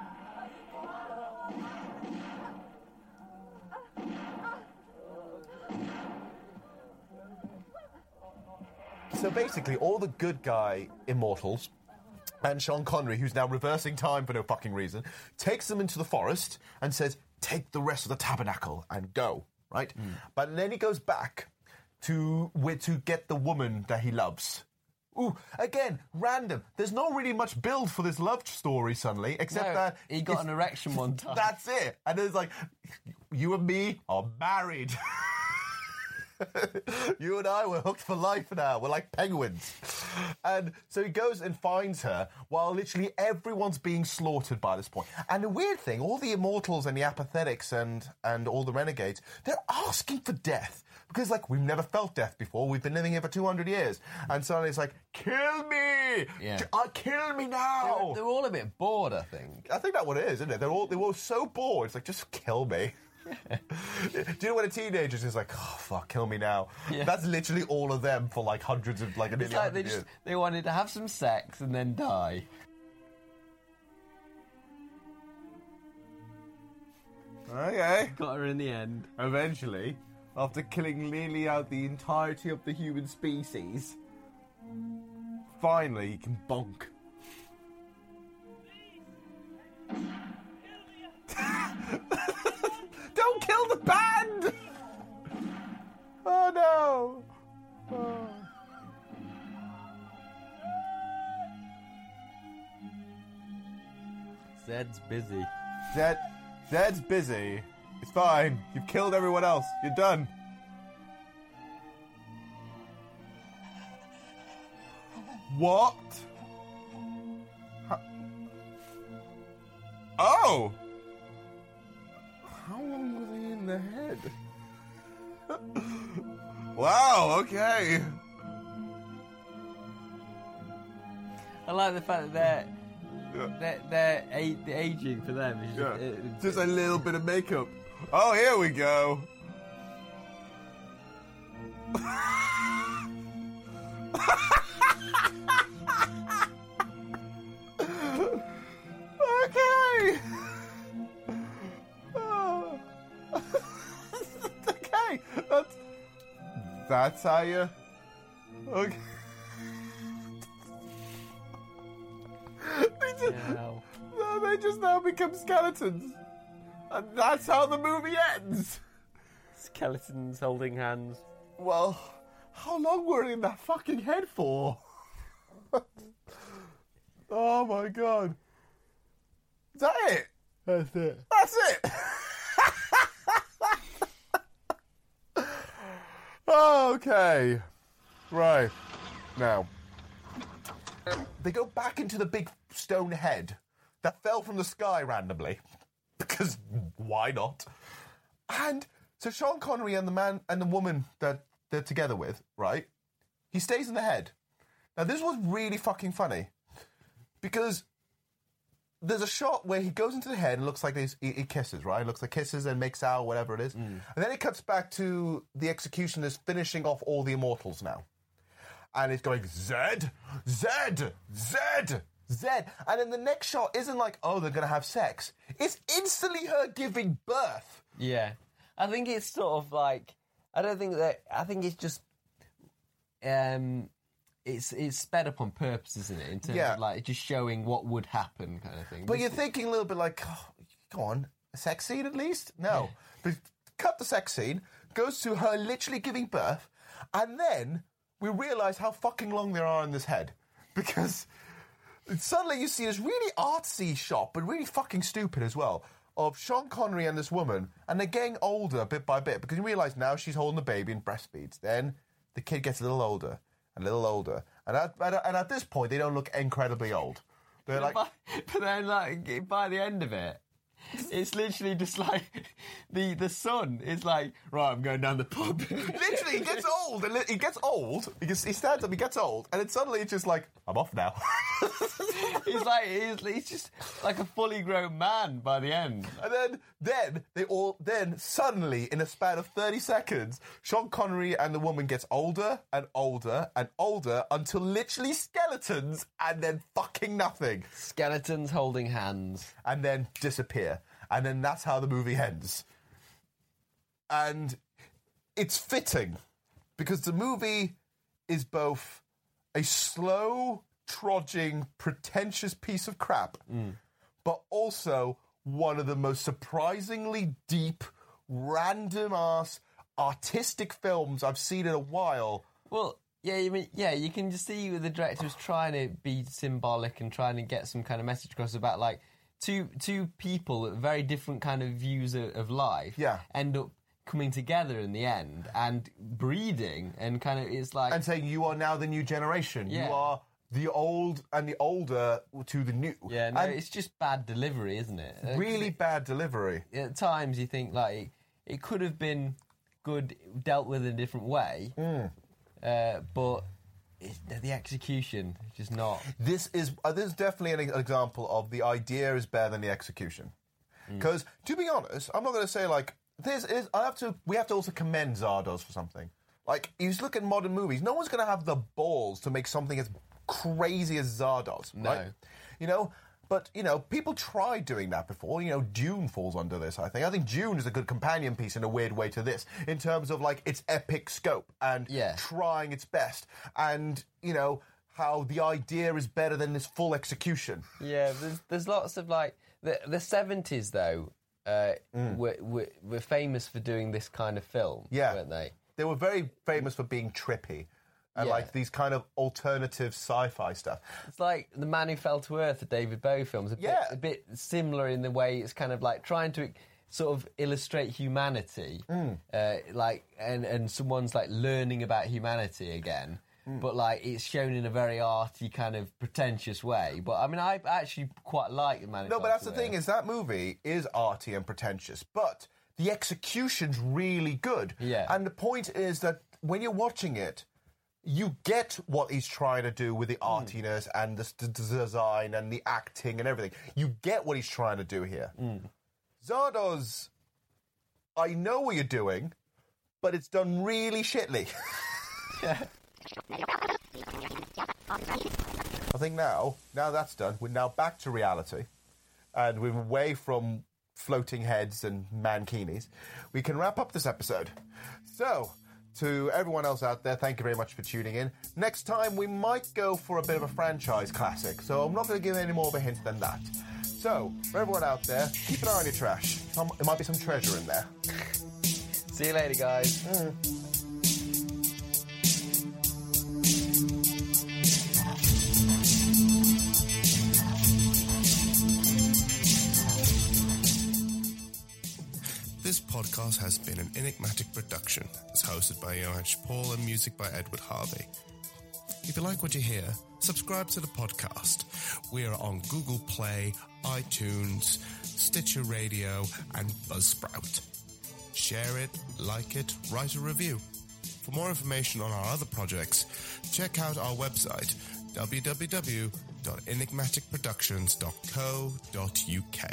Speaker 4: So basically, all the good guy immortals and Sean Connery, who's now reversing time for no fucking reason, takes them into the forest and says, take the rest of the tabernacle and go, right? But then he goes back to get the woman that he loves. Ooh, again, random. There's not really much build for this love story suddenly, except that...
Speaker 5: he got an erection one time.
Speaker 4: That's it. And it's like, you and me are married. You and I, we're hooked for life now. We're like penguins. And so he goes and finds her while literally everyone's being slaughtered by this point. And the weird thing, all the immortals and the apathetics and all the renegades, they're asking for death. Because, like, we've never felt death before. We've been living here for 200 years. And suddenly it's like, kill me!
Speaker 5: Yeah.
Speaker 4: Kill me now!
Speaker 5: They're all a bit bored, I think.
Speaker 4: I think that's what it is, isn't it? They were so bored. It's like, just kill me. Do you know when a teenager's is like, oh, fuck, kill me now?
Speaker 5: Yeah.
Speaker 4: That's literally all of them for like hundreds of, like,
Speaker 5: It's like they wanted to have some sex and then die.
Speaker 4: Okay.
Speaker 5: Got her in the end.
Speaker 4: Eventually, after killing nearly out the entirety of the human species, finally he can bonk. Don't kill the band! Oh no! Oh.
Speaker 5: Zed's busy.
Speaker 4: Zed's busy. It's fine. You've killed everyone else. You're done. What? Oh! How long was he in the head? Wow, okay.
Speaker 5: I like the fact that they're aging for them. It's
Speaker 4: just a little bit of makeup. Oh, here we go. Okay. Okay. That's how you. Okay. They just now become skeletons. And that's how the movie ends.
Speaker 5: Skeletons holding hands.
Speaker 4: Well, how long were they in that fucking head for? Oh my god. Is that it?
Speaker 5: That's it.
Speaker 4: That's it! Okay. Right. Now, they go back into the big stone head that fell from the sky randomly. Because why not? And so Sean Connery and the man and the woman that they're together with, right? He stays in the head. Now, this was really fucking funny. Because there's a shot where he goes into the head and looks like he kisses, right? It looks like kisses and makes out, whatever it is. And then it cuts back to the executioners finishing off all the immortals now. And it's going, Zed, Zed, Zed, Zed. And then the next shot isn't like, oh, they're going to have sex. It's instantly her giving birth.
Speaker 5: Yeah. I think it's sort of like, I think it's just, it's sped up on purpose, isn't it? In terms of like just showing what would happen kind of thing.
Speaker 4: But you're thinking a little bit like, oh, go on, a sex scene at least? No. Yeah. But cut the sex scene, goes to her literally giving birth, and then we realise how fucking long there are in this head. Because suddenly you see this really artsy shot, but really fucking stupid as well, of Sean Connery and this woman, and they're getting older bit by bit, because you realise now she's holding the baby and breastfeeds. Then the kid gets a little older. A little older, and at this point they don't look incredibly old. They're like,
Speaker 5: but then like by the end of it, it's literally just like the son is like, right, I'm going down the pub.
Speaker 4: Literally, he gets old, and he gets old. He stands up, he gets old, and then suddenly it's just like, I'm off now.
Speaker 5: he's just like a fully grown man by the end.
Speaker 4: And then suddenly in a span of 30 seconds, Sean Connery and the woman gets older and older and older until literally skeletons and then fucking nothing.
Speaker 5: Skeletons holding hands.
Speaker 4: And then disappear. And then that's how the movie ends. And it's fitting because the movie is both a slow, trudging, pretentious piece of crap, but also one of the most surprisingly deep, random-ass, artistic films I've seen in a while.
Speaker 5: Well, you can just see the director's trying to be symbolic and trying to get some kind of message across about, like, two people with very different kind of views of life end up coming together in the end and breeding and kind of it's like...
Speaker 4: And saying, you are now the new generation.
Speaker 5: Yeah.
Speaker 4: You are the old and the older to the new.
Speaker 5: Yeah, no, it's just bad delivery, isn't it?
Speaker 4: Really bad delivery.
Speaker 5: At times you think, like, it could have been good, dealt with in a different way, but... the execution is just not... This is
Speaker 4: definitely an example of the idea is better than the execution. Because, to be honest, I'm not going to say, like, we have to also commend Zardoz for something. Like, you just look at modern movies, no one's going to have the balls to make something as crazy as Zardoz, right?
Speaker 5: No.
Speaker 4: But, people tried doing that before. Dune falls under this, I think. I think Dune is a good companion piece in a weird way to this, in terms of, like, its epic scope and trying its best. And, how the idea is better than this full execution.
Speaker 5: Yeah, there's lots of, like... The 70s, though, were famous for doing this kind of film, weren't they?
Speaker 4: They were very famous for being trippy. And, like, these kind of alternative sci-fi stuff.
Speaker 5: It's like The Man Who Fell to Earth, the David Bowie films. A bit similar in the way it's kind of, like, trying to sort of illustrate humanity. And someone's, like, learning about humanity again. But, like, it's shown in a very arty, kind of pretentious way. But, I mean, I actually quite like The Man Who Fell to Earth.
Speaker 4: No, but that's the thing, is that movie is arty and pretentious. But the execution's really good.
Speaker 5: Yeah.
Speaker 4: And the point is that when you're watching it, you get what he's trying to do with the artiness and the design and the acting and everything. You get what he's trying to do here. Zardoz, I know what you're doing, but it's done really shittily. I think now that's done, we're now back to reality, and we're away from floating heads and mankinis. We can wrap up this episode. So... to everyone else out there, thank you very much for tuning in. Next time, we might go for a bit of a franchise classic, so I'm not going to give any more of a hint than that. So, for everyone out there, keep an eye on your trash. There might be some treasure in there.
Speaker 5: See you later, guys.
Speaker 1: This podcast has been an Enigmatic production. It's hosted by Johan Paul and music by Edward Harvey. If you like what you hear, subscribe to the podcast. We are on Google Play, iTunes, Stitcher Radio, and Buzzsprout. Share it, like it, write a review. For more information on our other projects, check out our website, www.enigmaticproductions.co.uk.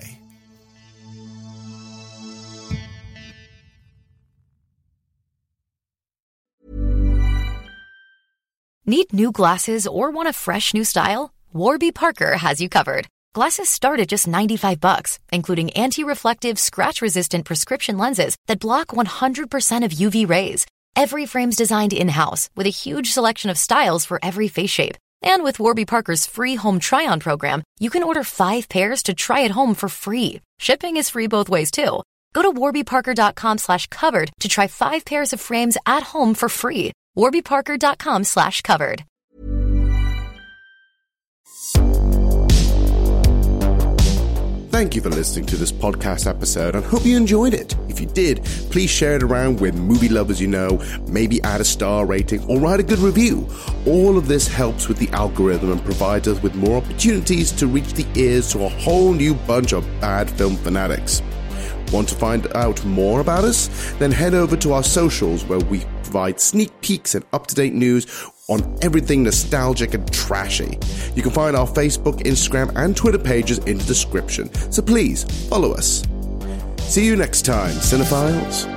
Speaker 3: Need new glasses or want a fresh new style? Warby Parker has you covered. Glasses start at just $95, including anti-reflective, scratch-resistant prescription lenses that block 100% of UV rays. Every frame's designed in-house with a huge selection of styles for every face shape. And with Warby Parker's free home try-on program, you can order 5 pairs to try at home for free. Shipping is free both ways, too. Go to warbyparker.com/covered to try 5 pairs of frames at home for free. warbyparker.com/covered.
Speaker 1: Thank you for listening to this podcast episode and hope you enjoyed it. If you did, please share it around with movie lovers you know, maybe add a star rating or write a good review. All of this helps with the algorithm and provides us with more opportunities to reach the ears to a whole new bunch of bad film fanatics. Want to find out more about us? Then head over to our socials where we provide sneak peeks and up-to-date news on everything nostalgic and trashy. You can find our Facebook, Instagram, and Twitter pages in the description, so please follow us. See you next time, cinephiles.